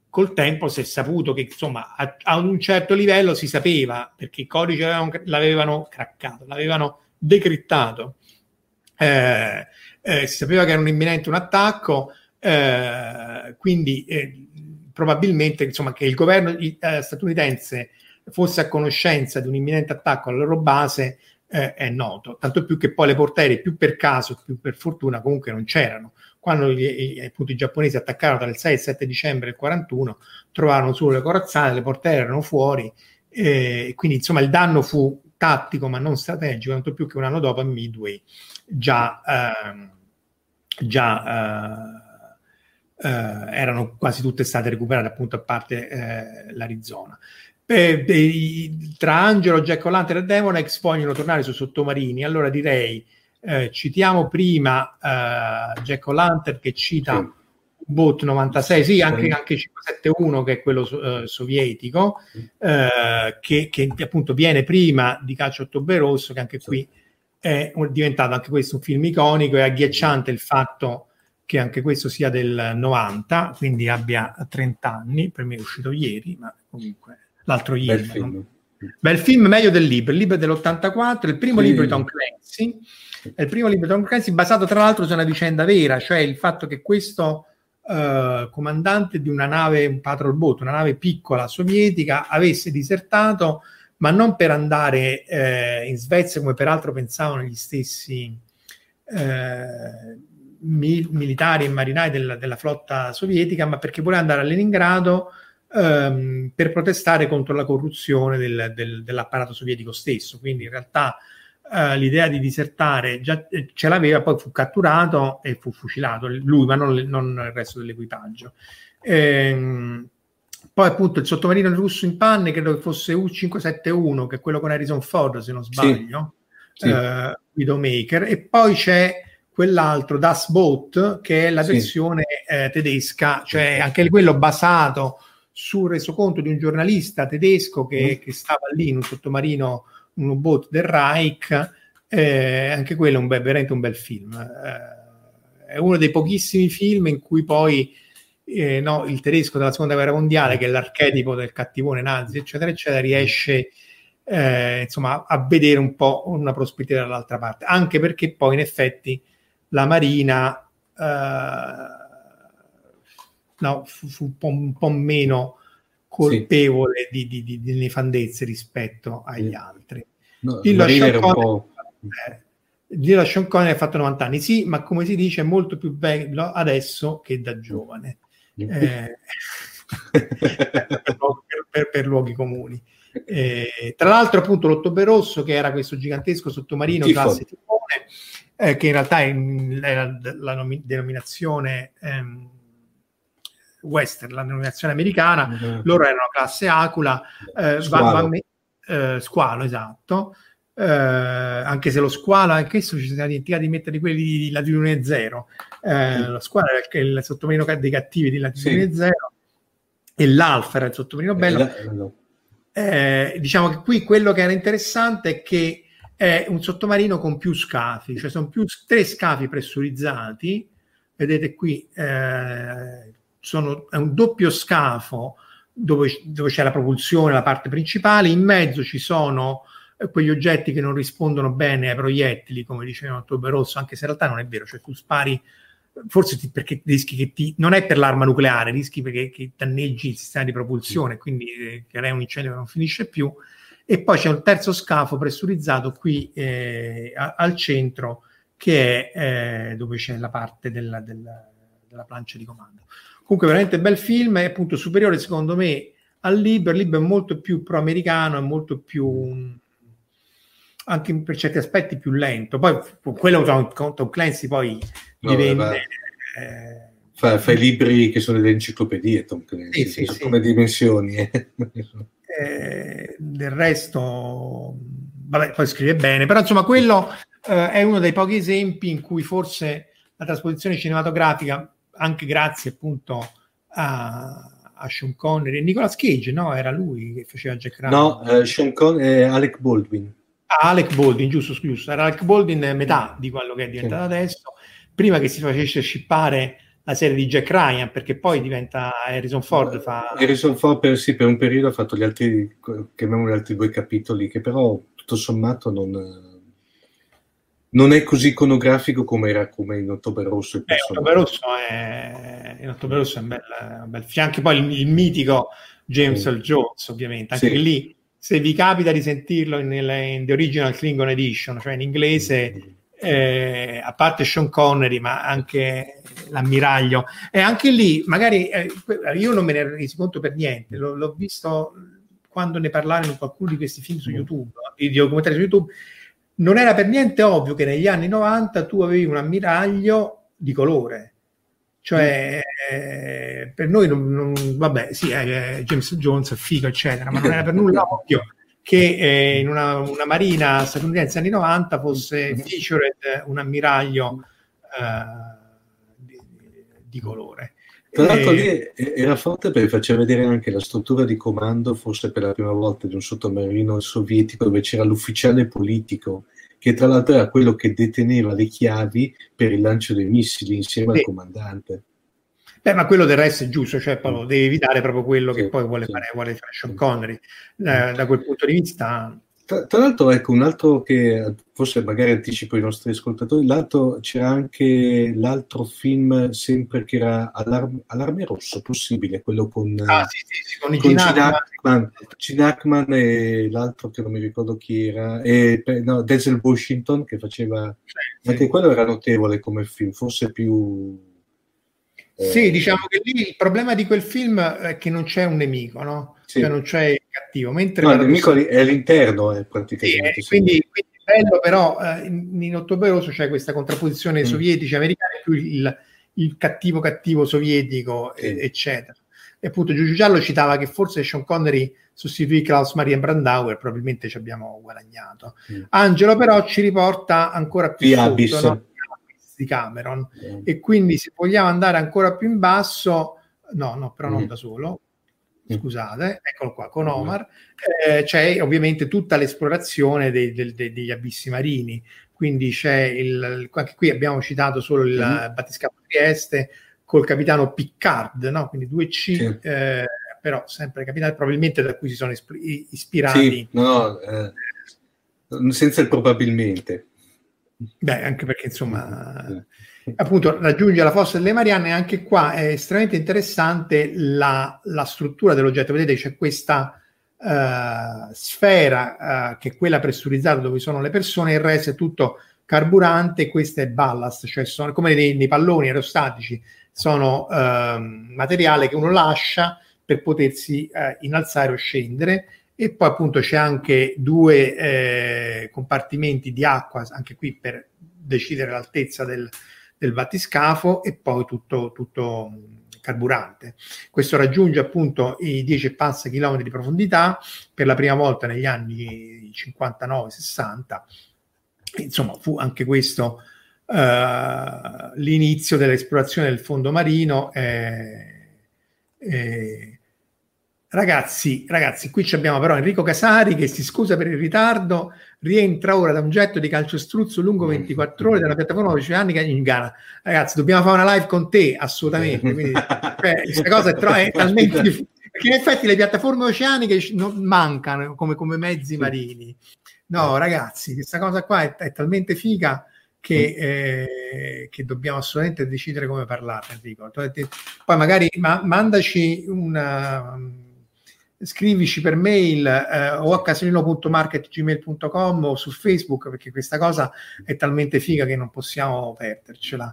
col tempo si è saputo che insomma a, a un certo livello si sapeva, perché il codice l'avevano, l'avevano craccato, l'avevano decriptato, eh, eh, si sapeva che era un imminente un attacco, eh, quindi eh, probabilmente insomma che il governo eh, statunitense fosse a conoscenza di un imminente attacco alla loro base eh, è noto, tanto più che poi le portaerei più per caso, più per fortuna comunque non c'erano. Quando gli, appunto, i giapponesi attaccarono tra il sei e il sette dicembre del quarantuno, trovarono solo le corazzate, le portaerei erano fuori, eh, quindi insomma il danno fu tattico ma non strategico, tanto più che un anno dopo a Midway già, eh, già eh, eh, erano quasi tutte state recuperate, appunto a parte eh, l'Arizona. Eh, eh, tra Angelo, Jack O'Lantern e Demonex vogliono tornare sui sottomarini, allora direi Eh, citiamo prima eh, Jack O'Lantern che cita sì. U-Boat novantasei, sì, anche, anche cinquecentosettantuno che è quello eh, sovietico, eh, che, che appunto viene prima di Caccia Ottobre Rosso, che anche sì. qui è diventato anche questo un film iconico. È agghiacciante il fatto che anche questo sia del novanta, quindi abbia trenta anni, per me è uscito ieri, ma comunque l'altro ieri. Bel film, non... Bel film, meglio del libro, il libro è dell'ottantaquattro, il primo sì. libro di Tom Clancy. È il primo libro di Tom Clancy, basato tra l'altro su una vicenda vera, cioè il fatto che questo uh, comandante di una nave, un patrol boat, una nave piccola sovietica, avesse disertato, ma non per andare eh, in Svezia, come peraltro pensavano gli stessi eh, mi- militari e marinai della, della flotta sovietica, ma perché voleva andare a Leningrado um, per protestare contro la corruzione del, del, dell'apparato sovietico stesso. Quindi in realtà Uh, l'idea di disertare già eh, ce l'aveva, poi fu catturato e fu fucilato lui, ma non, non il resto dell'equipaggio. Ehm, poi appunto il sottomarino russo in panne credo che fosse U cinquecentosettantuno, che è quello con Harrison Ford se non sbaglio, sì. Sì. Uh, Widowmaker, e poi c'è quell'altro Das Boot che è la sì. versione eh, tedesca, cioè anche quello basato sul resoconto di un giornalista tedesco che, mm. che stava lì in un sottomarino, un U-Boat del Reich, eh, anche quello è un bel, veramente un bel film. Eh, è uno dei pochissimi film in cui poi eh, no, il tedesco della seconda guerra mondiale, che è l'archetipo del cattivone nazi, eccetera, eccetera, riesce eh, insomma a vedere un po' una prospettiva dall'altra parte, anche perché poi in effetti la Marina eh, no, fu, fu un, po', un po' meno colpevole sì. di, di, di, di nefandezze rispetto agli sì. altri. No, Dillo Sean Connery ha fatto novanta anni, sì, ma come si dice è molto più bello adesso che da giovane. Eh, per, per, per luoghi comuni. Eh, tra l'altro appunto l'Ottobre Rosso, che era questo gigantesco sottomarino Tifone. classe Tifone, eh, che in realtà è la, la nomi- denominazione ehm, western, la denominazione americana, mm-hmm. loro erano classe Aquila, eh, Squalo. va, va, eh, Squalo, esatto, eh, anche se lo Squalo, anche questo ci siamo dimenticati di mettere quelli di Latitudine Zero, eh, sì. Lo Squalo era il, il sottomarino dei cattivi di Latitudine sì. Zero, e l'Alfa era il sottomarino bello. Eh, no. eh, diciamo che qui quello che era interessante è che è un sottomarino con più scafi, cioè sono più tre scafi pressurizzati, vedete qui, eh, sono, è un doppio scafo dove, dove c'è la propulsione, la parte principale, in mezzo ci sono eh, quegli oggetti che non rispondono bene ai proiettili, come diceva Ottobre Rosso, anche se in realtà non è vero, cioè tu spari, forse ti, perché rischi che ti, non è per l'arma nucleare, rischi perché che danneggi il sistema di propulsione, quindi eh, crea un incendio che non finisce più. E poi c'è un terzo scafo pressurizzato qui eh, a, al centro, che è eh, dove c'è la parte della, della, della plancia di comando. Comunque veramente bel film, è appunto superiore secondo me al libro. Il libro è molto più pro-americano, è molto più, anche per certi aspetti più lento. Poi quello con Tom Clancy poi no, divenne... Eh, fa, fa i libri che sono delle enciclopedie, Tom Clancy, sì, sì, sì. Come dimensioni. Eh. Eh, del resto vabbè, poi scrive bene, però insomma quello eh, è uno dei pochi esempi in cui forse la trasposizione cinematografica, anche grazie appunto a, a Sean Connery e Nicolas Cage, no? Era lui che faceva Jack Ryan. No, uh, Sean Connery e Alec Baldwin. Ah, Alec Baldwin, giusto, giusto. Era Alec Baldwin metà di quello che è diventato sì. adesso, prima che si facesse scippare la serie di Jack Ryan, perché poi diventa Harrison Ford fa... Harrison Ford per, sì, per un periodo ha fatto gli altri, chiamiamoli gli altri due capitoli, che però tutto sommato non... non è così iconografico come era come in Ottobre Rosso. Il eh, Ottobre Rosso è in Ottobre Rosso è un bel, un bel film. Anche poi il, il mitico James Earl Jones, ovviamente, anche sì. Lì se vi capita di sentirlo in, in The Original Klingon Edition, cioè in inglese, eh, a parte Sean Connery, ma anche l'ammiraglio, e anche lì magari eh, io non me ne ero reso conto per niente, L- l'ho visto quando ne parlarono in qualcuno di questi film su YouTube, di documentari su YouTube. Non era per niente ovvio che negli anni novanta tu avevi un ammiraglio di colore, cioè mm. eh, per noi non, non, vabbè sì, eh, James Jones è figo eccetera, ma non era per nulla ovvio che eh, in una, una marina statunitense anni novanta fosse featured un ammiraglio eh, di, di colore. Tra l'altro lì era forte perché faceva vedere anche la struttura di comando, forse per la prima volta, di un sottomarino sovietico, dove c'era l'ufficiale politico, che tra l'altro era quello che deteneva le chiavi per il lancio dei missili insieme sì. al comandante. Beh, ma quello del resto è giusto, cioè Paolo, devi evitare proprio quello sì, che poi vuole sì. fare, vuole fare Sean Connery. Da, da quel punto di vista... Tra, tra l'altro, ecco, un altro che forse magari anticipo i nostri ascoltatori, l'altro c'era anche l'altro film sempre che era Allarme, Allarme Rosso, possibile, quello con, ah, sì, sì, sì, con, con Gene Hackman, Gene Hackman e l'altro che non mi ricordo chi era, e, no, Denzel Washington che faceva, sì, anche sì. quello era notevole come film, forse più... Sì, eh, diciamo che lì il problema di quel film è che non c'è un nemico, no? Sì. Cioè non c'è il cattivo, mentre no, il nemico è all'interno è praticamente. Sì, quindi, quindi bello, però eh, in, in Ottobre Rosso c'è questa contrapposizione mm. sovietici-americani più il, il cattivo cattivo sovietico, sì. e, eccetera. E appunto Giugiu Giallo citava che forse Sean Connery sostituì Klaus Maria Brandauer, probabilmente ci abbiamo guadagnato. Mm. Angelo però ci riporta ancora più di sotto, no? Di Cameron, mm. e quindi se vogliamo andare ancora più in basso, no, no, però mm. non da solo, scusate, eccolo qua, con Omar, eh, c'è ovviamente tutta l'esplorazione dei, dei, dei, degli abissi marini, quindi c'è il, anche qui abbiamo citato solo il mm. battiscafo Trieste col capitano Piccard, no? Quindi due C, sì. eh, però sempre capitano, probabilmente da cui si sono ispirati. Sì, no, eh, senza il probabilmente. Beh, anche perché insomma... Mm. appunto raggiunge la fossa delle Marianne, anche qua è estremamente interessante la, la struttura dell'oggetto. Vedete c'è questa uh, sfera uh, che è quella pressurizzata dove sono le persone, il resto è tutto carburante, questo è ballast, cioè sono come nei, nei palloni aerostatici, sono uh, materiale che uno lascia per potersi uh, innalzare o scendere. E poi appunto c'è anche due eh, compartimenti di acqua, anche qui per decidere l'altezza del del battiscafo, e poi tutto, tutto carburante. Questo raggiunge appunto i dieci e passa chilometri di profondità per la prima volta negli anni cinquantanove sessanta. Insomma, fu anche questo uh, l'inizio dell'esplorazione del fondo marino. Eh, eh, Ragazzi, ragazzi, qui abbiamo però Enrico Casari che si scusa per il ritardo, rientra ora da un getto di calciostruzzo lungo ventiquattro ore dalla piattaforma oceanica in Ghana. Ragazzi, dobbiamo fare una live con te, assolutamente. Quindi, cioè, questa cosa è, tro- è talmente difficile, perché in effetti le piattaforme oceaniche non mancano come, come mezzi marini. No, ragazzi, questa cosa qua è, è talmente figa che, eh, che dobbiamo assolutamente decidere come parlare, Enrico. Poi magari ma- mandaci una... scrivici per mail eh, o a casolino punto market chiocciola gmail punto com o su Facebook, perché questa cosa è talmente figa che non possiamo perdercela.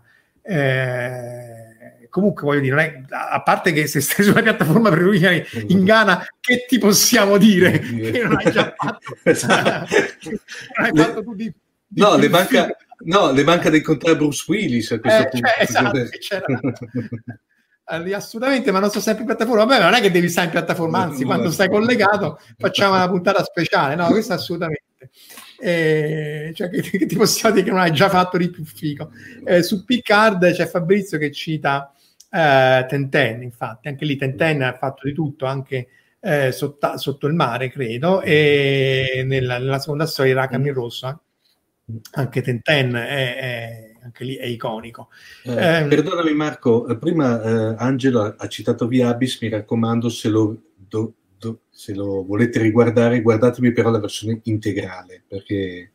Eh, comunque voglio dire, non è, a parte che se stai sulla piattaforma per lui in Ghana, che ti possiamo dire che non hai già fatto, non hai fatto tu di, di no, le manca, no, le manca di incontrare Bruce Willis a questo eh, punto. Cioè, esatto, c'era assolutamente, ma non sto sempre in piattaforma. Vabbè, non è che devi stare in piattaforma, anzi, no, quando stai collegato facciamo una puntata speciale. No, questo assolutamente. Eh, cioè, che, che ti possiamo dire che non hai già fatto di più figo. Eh, su Picard c'è Fabrizio che cita eh, Tintin, infatti, anche lì Tintin ha fatto di tutto, anche eh, sotto, sotto il mare, credo, e nella, nella seconda storia Rakam in rosso, anche Tintin è, è anche lì è iconico. Eh, Eh, perdonami Marco, eh, prima eh, Angelo ha, ha citato The Abyss, mi raccomando, se lo, do, do, se lo volete riguardare, guardatevi però la versione integrale, perché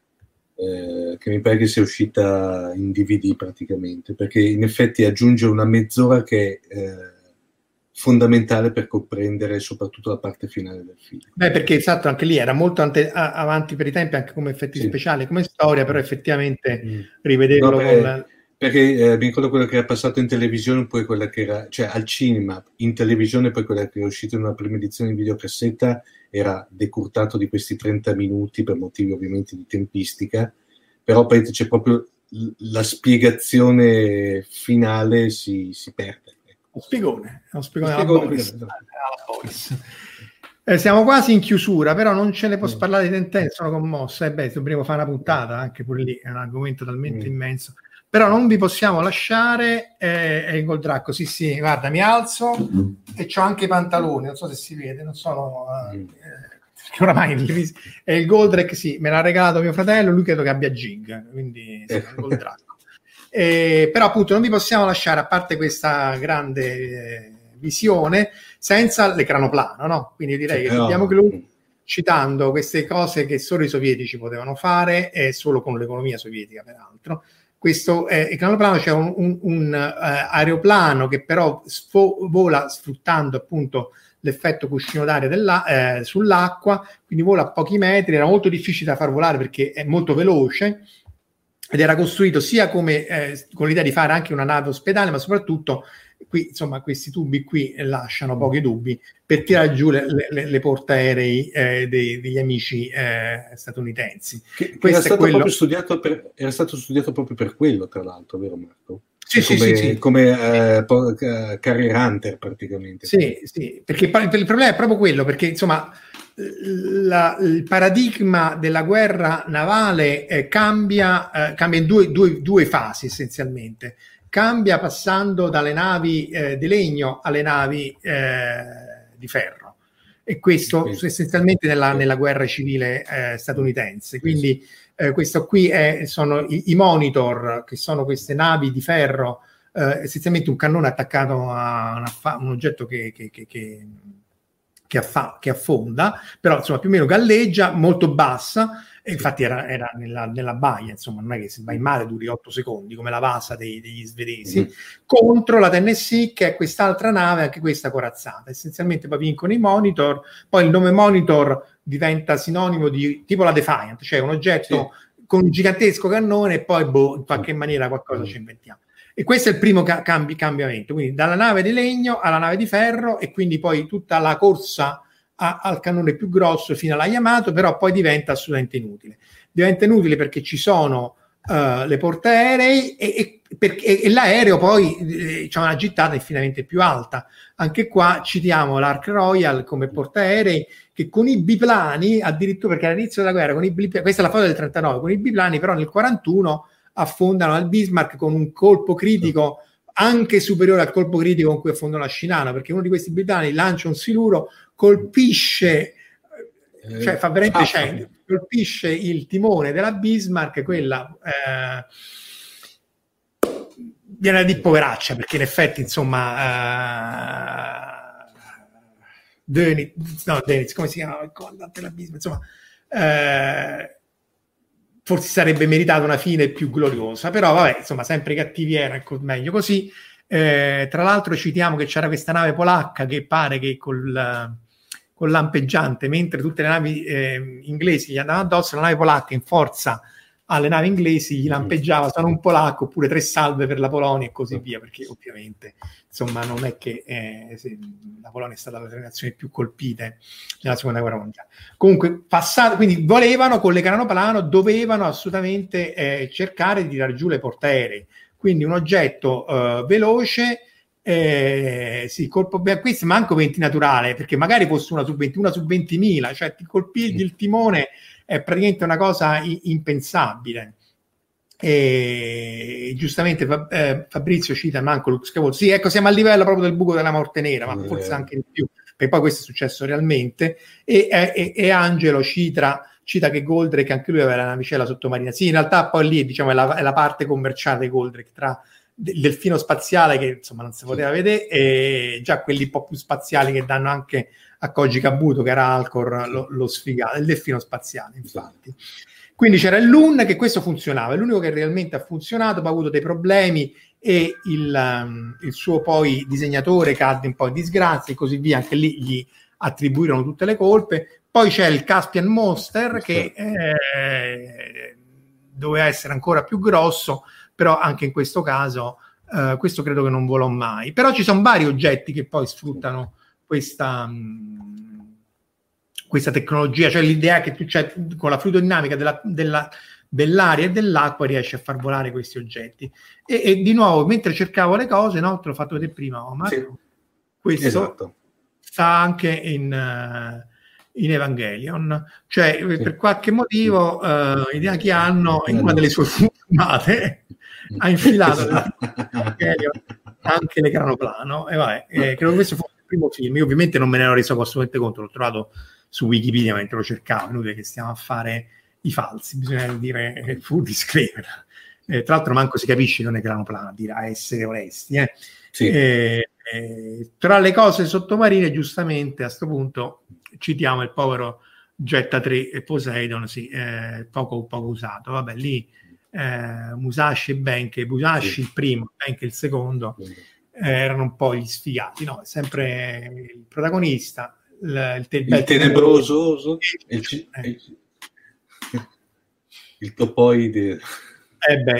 eh, che mi pare che sia uscita in D V D praticamente, perché in effetti aggiunge una mezz'ora che è eh, fondamentale per comprendere soprattutto la parte finale del film. Beh, perché esatto, anche lì era molto ante- a- avanti per i tempi, anche come effetti Sì. speciali, come storia, però effettivamente Mm. rivederlo No, per- con... perché eh, mi ricordo quella che era passato in televisione, poi quella che era, cioè al cinema, in televisione, poi quella che era uscita in una prima edizione in videocassetta era decurtato di questi trenta minuti per motivi ovviamente di tempistica, però poi c'è proprio l- la spiegazione finale si, si perde. Uno spiegone, uno spiegone Lo alla spiegone, Boris. quello, no. Alla Boris. Eh, siamo quasi in chiusura, però non ce ne posso Mm. parlare di Tenten, sono commosso. Eh beh, dovremmo fare una puntata, anche pure lì, è un argomento talmente Mm. immenso. Però non vi possiamo lasciare, eh, è il Goldracco, sì sì, guarda, mi alzo e c'ho anche i pantaloni, non so se si vede, non sono... eh, Mm. perché oramai il- è il Goldrack, sì, me l'ha regalato mio fratello, lui credo che abbia Gig, quindi sì, è il Goldracco. Eh, però appunto non vi possiamo lasciare, a parte questa grande eh, visione, senza l'ecrano plano, no? Quindi direi che No. abbiamo chiuso citando queste cose che solo i sovietici potevano fare, e solo con l'economia sovietica peraltro. Questo eh, ecrano plano, c'è un, un, un uh, aeroplano che però sfo- vola sfruttando appunto l'effetto cuscino d'aria della, eh, sull'acqua, quindi vola a pochi metri, era molto difficile da far volare perché è molto veloce, ed era costruito sia come eh, con l'idea di fare anche una nave ospedale, ma soprattutto qui, insomma, questi tubi qui lasciano pochi dubbi per tirare giù le, le, le portaerei eh, dei, degli amici eh, statunitensi. Che, che era, Questo è stato quello... proprio studiato per, era stato studiato proprio per quello, tra l'altro, vero Marco? Sì, come, sì, sì, sì. come eh, po- eh, Carrier Hunter praticamente. Sì, sì, perché pa- il problema è proprio quello, perché insomma la, il paradigma della guerra navale eh, cambia, eh, cambia in due, due, due fasi essenzialmente. Cambia passando dalle navi eh, di legno alle navi eh, di ferro, e questo Sì. essenzialmente nella, nella guerra civile eh, statunitense. Quindi eh, questo qui è, sono i, i Monitor, che sono queste navi di ferro, eh, essenzialmente un cannone attaccato a un, affa- un oggetto che, che, che, che, che, affa- che affonda, però insomma più o meno galleggia, molto bassa, e infatti era, era nella, nella baia, insomma non è che se vai in mare duri otto secondi come la Vasa dei, degli svedesi, mm-hmm. contro la Tennessee, che è quest'altra nave, anche questa corazzata. Essenzialmente poi vincono i Monitor, poi il nome Monitor diventa sinonimo di tipo la Defiant, cioè un oggetto sì. con un gigantesco cannone, e poi boh, in qualche maniera qualcosa mm-hmm. ci inventiamo. E questo è il primo ca- cambi- cambiamento, quindi dalla nave di legno alla nave di ferro, e quindi poi tutta la corsa a, al cannone più grosso fino alla Yamato, però poi diventa assolutamente inutile. Diventa inutile perché ci sono uh, le portaerei, e, e, perché, e l'aereo poi eh, c'è una gittata infinitamente più alta. Anche qua citiamo l'Ark Royal come portaerei, che con i biplani, addirittura perché all'inizio della guerra, con i biplani, questa è la foto del trentanove, con i biplani però nel quarantuno affondano al Bismarck con un colpo critico anche superiore al colpo critico con cui affondano la Scinano, perché uno di questi biplani lancia un siluro, colpisce, eh, cioè fa veramente, cioè, colpisce il timone della Bismarck, quella eh, viene di poveraccia, perché in effetti insomma eh, Dönitz, no Dönitz, come si chiama il comandante della Bismarck, insomma eh, forse sarebbe meritato una fine più gloriosa, però vabbè, insomma, sempre i cattivi erano, meglio così. Eh, tra l'altro citiamo che c'era questa nave polacca che pare che col, col lampeggiante, mentre tutte le navi eh, inglesi gli andavano addosso, la nave polacca in forza alle navi inglesi gli lampeggiava, sono un polacco, oppure tre salve per la Polonia e così via, perché ovviamente insomma non è che eh, la Polonia è stata delle nazioni più colpite nella seconda guerra mondiale. Comunque passato, quindi volevano, con l'ecranoplano dovevano assolutamente eh, cercare di tirare giù le portaerei, quindi un oggetto eh, veloce, eh, sì, colpo ben questo, manco venti naturale, perché magari fosse una su venti, una su ventimila, cioè ti colpirgli il timone è praticamente una cosa i- impensabile. E giustamente eh, Fabrizio cita manco Luke Skywalker, sì, ecco, siamo a livello proprio del buco della morte nera, ma forse anche di più, perché poi questo è successo realmente. E, e, e Angelo cita, cita che Goldrake anche lui aveva la navicella sottomarina. Sì, in realtà poi lì diciamo è la, è la parte commerciale di Goldrake, tra del delfino spaziale che insomma non si poteva vedere, e già quelli un po' più spaziali che danno anche a Koji Kabuto, che era Alcor, lo, lo sfigato, il delfino spaziale infatti. Quindi c'era il Loon, che questo funzionava, è l'unico che realmente ha funzionato, poi ha avuto dei problemi e il, um, il suo poi disegnatore cadde un po' in disgrazia e così via, anche lì gli attribuirono tutte le colpe. Poi c'è il Caspian Monster che eh, doveva essere ancora più grosso, però anche in questo caso eh, questo credo che non volò mai. Però ci sono vari oggetti che poi sfruttano questa, mh, questa tecnologia, cioè l'idea che tu c'è con la fluidodinamica della, della, dell'aria e dell'acqua riesci a far volare questi oggetti. E, e di nuovo, mentre cercavo le cose, no, te l'ho fatto vedere prima, Omar, sì, questo esatto. sta anche in... Uh, in Evangelion, cioè sì. per qualche motivo uh, i Hideaki Anno in una delle sue filmate ha infilato esatto. anche l'ecranoplano e vabbè, eh, credo che questo fosse il primo film. Io ovviamente non me ne ero reso assolutamente conto, l'ho trovato su Wikipedia mentre lo cercavo, inutile che stiamo a fare i falsi, bisogna dire il full disclaimer. Eh, tra l'altro manco si capisce che è un ecranoplano, dirà, a essere onesti. Eh. Sì. Eh, eh, tra le cose sottomarine, giustamente a sto punto citiamo il povero Jetta tre e Poseidon, sì, eh, poco, poco usato. Vabbè, lì eh, Musashi e Benkei, Musashi sì. il primo, Benkei il secondo, sì. eh, erano un po' gli sfigati, no? Sempre il protagonista, il, il, te- il tenebroso, il, c- eh. il, il topoide. Eh beh,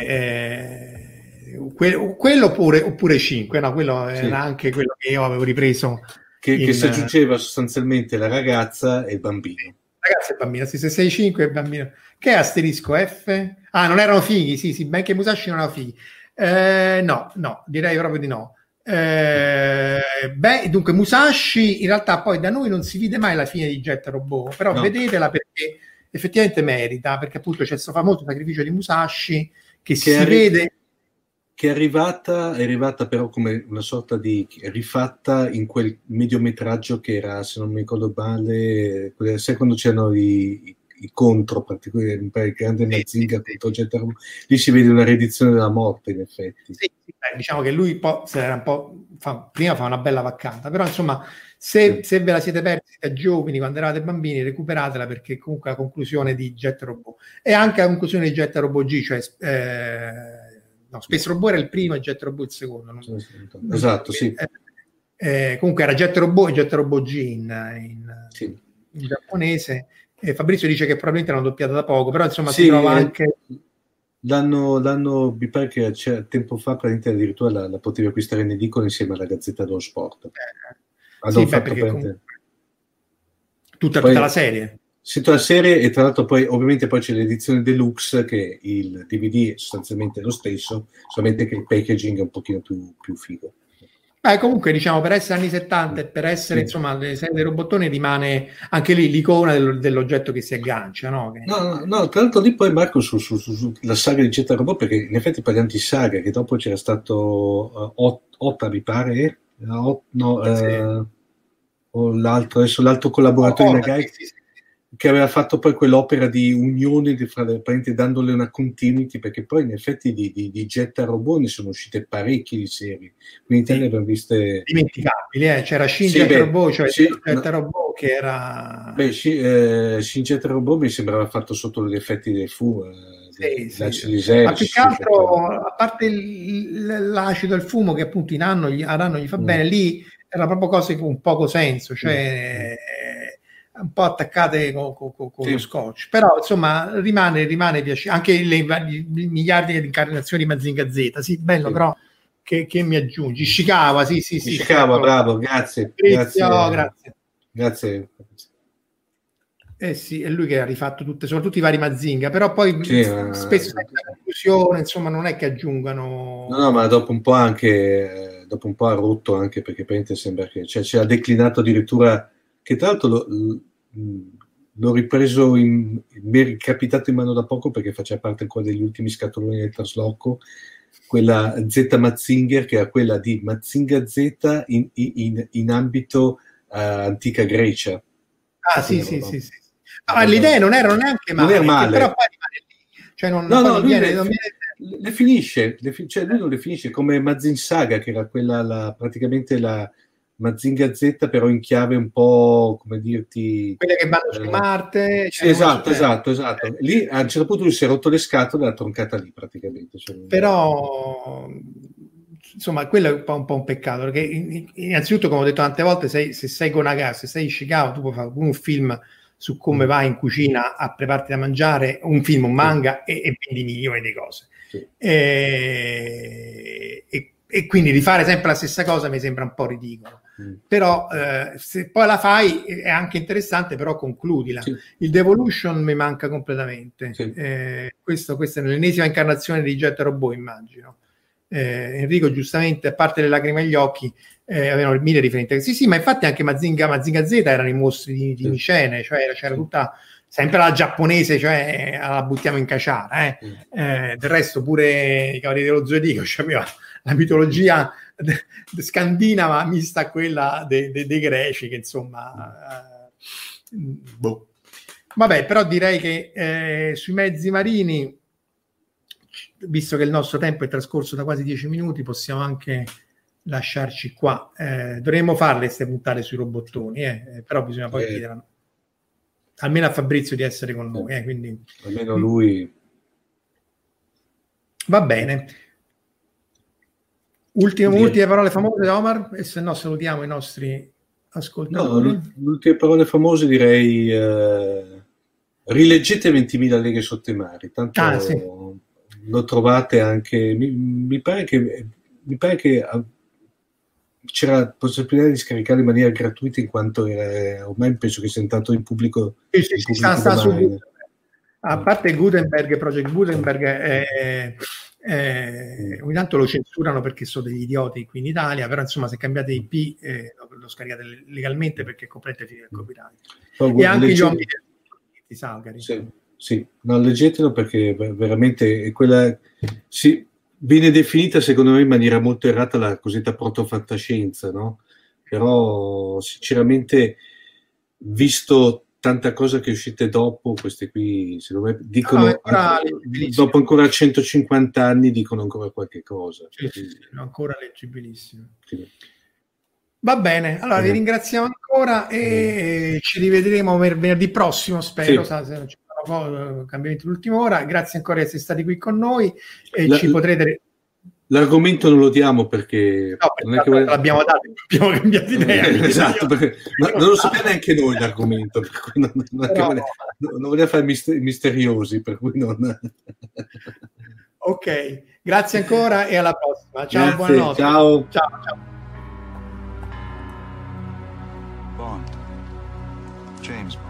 eh, que- quello oppure, oppure cinque, no? Quello sì. era anche quello che io avevo ripreso. Che, in, che si aggiungeva sostanzialmente la ragazza e il bambino. Ragazza e il bambino, sì, se sei cinque il bambino. Che è asterisco F? Ah, non erano fighi, sì, sì, benché Musashi non erano fighi. Eh, no, no, direi proprio di no. Eh, beh, dunque Musashi in realtà poi da noi non si vide mai la fine di Jet Robot, però no. vedetela perché effettivamente merita, perché appunto c'è questo famoso sacrificio di Musashi che, che si arri- vede... che è arrivata, è arrivata però come una sorta di rifatta in quel mediometraggio che era, se non mi ricordo male, sai quando c'erano i, i contro, particolarmente il grande Mazinga contro Jet Robot, lì si vede una riedizione della morte in effetti. Sì, beh, diciamo che lui po- se era un po' fa, prima fa una bella vaccata, però insomma se, sì. se ve la siete persi da giovani quando eravate bambini recuperatela, perché comunque la conclusione di Jet Robot e anche la conclusione di Jet Robot G, cioè eh, no, Space Robot era il primo e Jet Robot il secondo. Non... Esatto, sì. Eh, eh, comunque era Jet Robot e Jet Robot G in, in, sì. in giapponese. E Fabrizio dice che probabilmente l'hanno doppiata da poco, però insomma sì, si trova anche... L'hanno, l'hanno, mi pare che c'è, tempo fa praticamente addirittura la, la potevi acquistare in edicola insieme alla Gazzetta dello Sport. Eh, sì, beh, perché comunque... tutta, poi, tutta la serie. Sì, tutta la serie, e tra l'altro poi ovviamente poi c'è l'edizione deluxe, che il D V D è sostanzialmente lo stesso, solamente che il packaging è un pochino più, più figo. Eh, comunque diciamo per essere anni settanta e per essere sì. insomma le serie dei robottoni rimane anche lì l'icona del, dell'oggetto che si aggancia, no? Che... No, no, no, tra l'altro lì poi Marco su, su, su, su la saga di Jet Robot, perché in effetti parliamo di saga, che dopo c'era stato uh, Otta mi pare, uh, no, sì. uh, o l'altro, adesso l'altro collaboratore oh, di Nagai, sì, sì. che aveva fatto poi quell'opera di unione di, fra le parenti, dandole una continuity, perché poi in effetti di, di, di Jet Robot ne sono uscite parecchie di serie, quindi in Italia abbiamo viste dimenticabili, eh? C'era Shin sì, Jet beh, Robot, cioè sì, Jet no. Robot che era beh, Shin, eh, Shin Jet Robot mi sembrava fatto sotto gli effetti dei Fu eh, sì, sì, sì. Ma più che altro a parte il, l'acido e il fumo che appunto in anno gli, ad anno gli fa mm. bene, lì erano proprio cose con poco senso, cioè mm. un po' attaccate con, con, con sì. lo scotch, però insomma rimane, rimane piacevole anche le, le miliardi di incarnazioni di Mazinga Z, sì, bello, sì. però che, che mi aggiungi? Ishikawa, sì, sì, sì. Ishikawa, certo. Bravo, grazie. Grazie. Oh, grazie. Grazie. Eh sì, è lui che ha rifatto tutte, soprattutto i vari Mazinga, però poi sì, spesso ma... la conclusione, insomma, non è che aggiungano... No, no, ma dopo un po' anche, dopo un po' ha rotto anche, perché praticamente sembra che, cioè, ci ha declinato addirittura, che tra l'altro lo, l'ho ripreso, in, mi è capitato in mano da poco, perché faceva parte ancora degli ultimi scatoloni del trasloco, quella Z Mazinger, che era quella di Mazinga Z in, in, in ambito uh, antica Grecia. Ah sì, sì, sì, sì. Ah, le idee non erano neanche male, non era male. però poi rimane lì. Cioè non, no, non, no, non viene, le, non viene... le finisce, le, cioè lui non le finisce, come Mazin Saga, che era quella, la, praticamente la Mazinga Z, però in chiave un po', come dirti... Quelle che vanno su eh, Marte. Sì, esatto, esatto, esatto. Lì a un certo punto lui si è rotto le scatole e l'ha troncata lì praticamente. Cioè, però... insomma, quello è un po', un po' un peccato, perché innanzitutto, come ho detto tante volte, sei, se sei con Naga, se sei in Chicago, tu puoi fare un film su come mm. vai in cucina a prepararti da mangiare, un film, un manga, sì. e, e vendi milioni di cose. Sì. E, e, e quindi rifare sempre la stessa cosa mi sembra un po' ridicolo. Mm. Però eh, se poi la fai è anche interessante, però concludila. Sì. Il Devolution mi manca completamente. Sì. Eh, questo, questa è l'ennesima incarnazione di Jet Robot, immagino. Eh, Enrico giustamente, a parte le lacrime agli occhi, eh, avevano mille riferimenti. Sì, sì, ma infatti anche Mazinga, Mazinga Z erano i mostri di, di Micene, cioè c'era tutta sempre la giapponese, cioè la buttiamo in caciara. Eh. Eh, del resto pure i Cavalieri dello Zodiaco, cioè la mitologia de, de scandinava mista a quella dei de, de greci, che insomma eh, boh. Vabbè, però direi che eh, sui mezzi marini, visto che il nostro tempo è trascorso da quasi dieci minuti, possiamo anche lasciarci qua. Eh, dovremmo farle queste puntate sui robottoni, eh, però bisogna poi eh. chiedere almeno a Fabrizio di essere con noi. Eh, quindi... almeno lui. Va bene. Ultime, sì. ultime parole famose, Omar, e se no salutiamo i nostri ascoltatori. No, le ultime parole famose direi eh, rileggete ventimila leghe sotto i mari, tanto... Ah, sì. Lo trovate anche, mi, mi pare che mi pare che c'era la possibilità di scaricare in maniera gratuita, in quanto era, ormai penso che sia entrato in pubblico, sì, sì, in pubblico sta, sta su, a parte Gutenberg, Project Gutenberg, eh, eh, ogni tanto lo censurano perché sono degli idioti qui in Italia, però insomma se cambiate I P eh, lo, lo scaricate legalmente perché è completamente finito il copyright. Poi, e anche gli uomini di Salgari. Sì. Sì, no, leggetelo perché veramente è quella, sì, viene definita secondo me in maniera molto errata la cosiddetta protofantascienza, no? Però sinceramente, visto tanta cosa che è uscita dopo, queste qui secondo me dicono, no, ancora, dopo ancora centocinquanta anni dicono ancora qualche cosa. Sì, sì, sì, ancora leggibilissimo. Sì. Va bene, allora eh. vi ringraziamo ancora e eh. ci rivedremo venerdì prossimo, spero, sì. sa, se non ci sono cambiamenti d'ultima ora. Grazie ancora di essere stati qui con noi e La, ci potrete... L'argomento non lo diamo perché... No, non è che l'abbiamo dato, abbiamo cambiato idea. Eh, esatto, perché, ma non lo sappiamo neanche noi l'argomento, per cui non, non, Però, voleva, non voleva fare mister- misteriosi, per cui non... Ok, grazie ancora e alla prossima. Ciao, grazie, buonanotte. Ciao. Ciao, ciao. Bond. James Bond.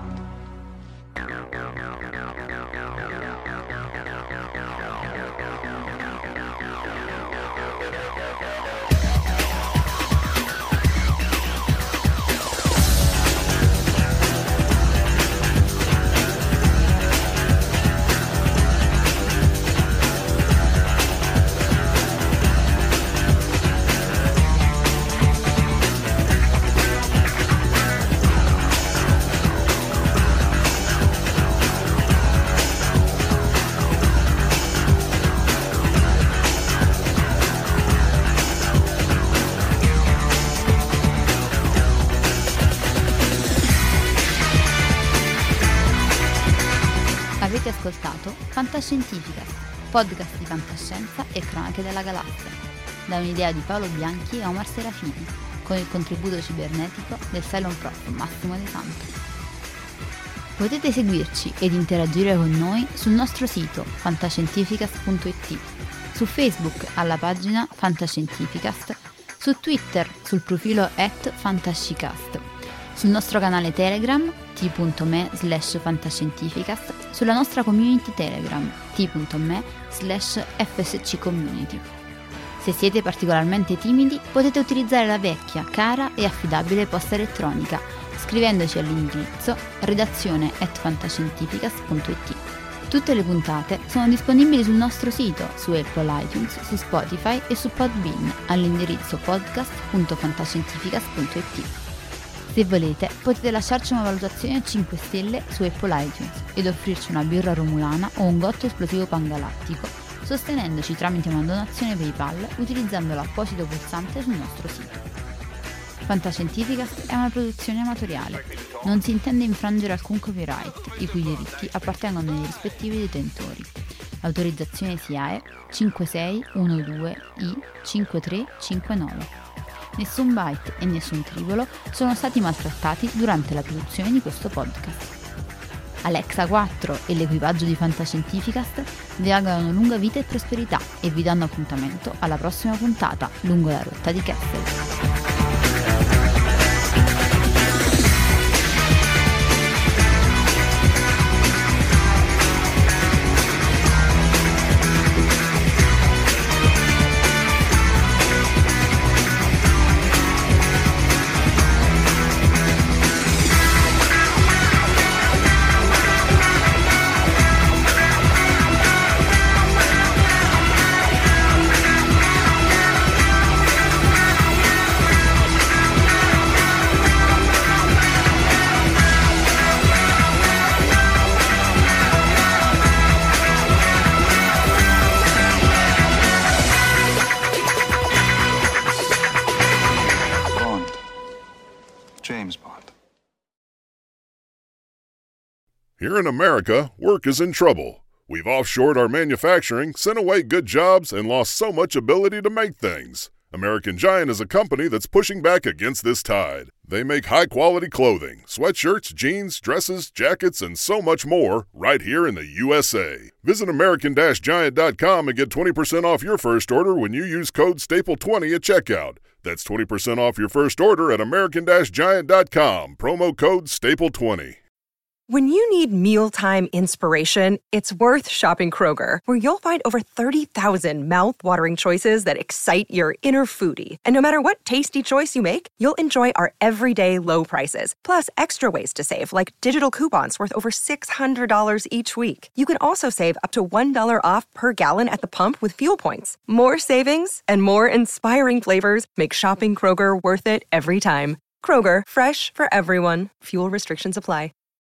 Avete ascoltato Fantascientifica, podcast di fantascienza e cronache della galassia, da un'idea di Paolo Bianchi e Omar Serafini, con il contributo cibernetico del Cylon Prof Massimo De Santo. Potete seguirci ed interagire con noi sul nostro sito fantascientificast punto it, su Facebook alla pagina Fantascientificast, su Twitter sul profilo at fantascicast, sul nostro canale Telegram t.me slash fantascientificast, sulla nostra community Telegram t.me slash fsccommunity. Se siete particolarmente timidi potete utilizzare la vecchia, cara e affidabile posta elettronica scrivendoci all'indirizzo redazione at fantascientificast punto it. Tutte le puntate sono disponibili sul nostro sito, su Apple iTunes, su Spotify e su Podbean all'indirizzo podcast punto fantascientificast punto it. Se volete, potete lasciarci una valutazione a cinque stelle su Apple iTunes ed offrirci una birra romulana o un gotto esplosivo pangalattico, sostenendoci tramite una donazione PayPal utilizzando l'apposito pulsante sul nostro sito. Fantascientificast è una produzione amatoriale. Non si intende infrangere alcun copyright, i cui diritti appartengono ai rispettivi detentori. L'autorizzazione S I A E cinque sei uno due I cinque tre cinque nove. Nessun byte e nessun tribolo sono stati maltrattati durante la produzione di questo podcast. Alexa quattro e l'equipaggio di Fantascientificast vi augurano lunga vita e prosperità e vi danno appuntamento alla prossima puntata lungo la rotta di Kessel. James Bond. Here in America, work is in trouble. We've offshored our manufacturing, sent away good jobs, and lost so much ability to make things. American Giant is a company that's pushing back against this tide. They make high-quality clothing, sweatshirts, jeans, dresses, jackets, and so much more right here in the U S A. Visit American Giant dot com and get twenty percent off your first order when you use code staple twenty at checkout. That's twenty percent off your first order at American Giant dot com, promo code staple twenty. When you need mealtime inspiration, it's worth shopping Kroger, where you'll find over thirty thousand mouth-watering choices that excite your inner foodie. And no matter what tasty choice you make, you'll enjoy our everyday low prices, plus extra ways to save, like digital coupons worth over six hundred dollars each week. You can also save up to one dollar off per gallon at the pump with fuel points. More savings and more inspiring flavors make shopping Kroger worth it every time. Kroger, fresh for everyone. Fuel restrictions apply.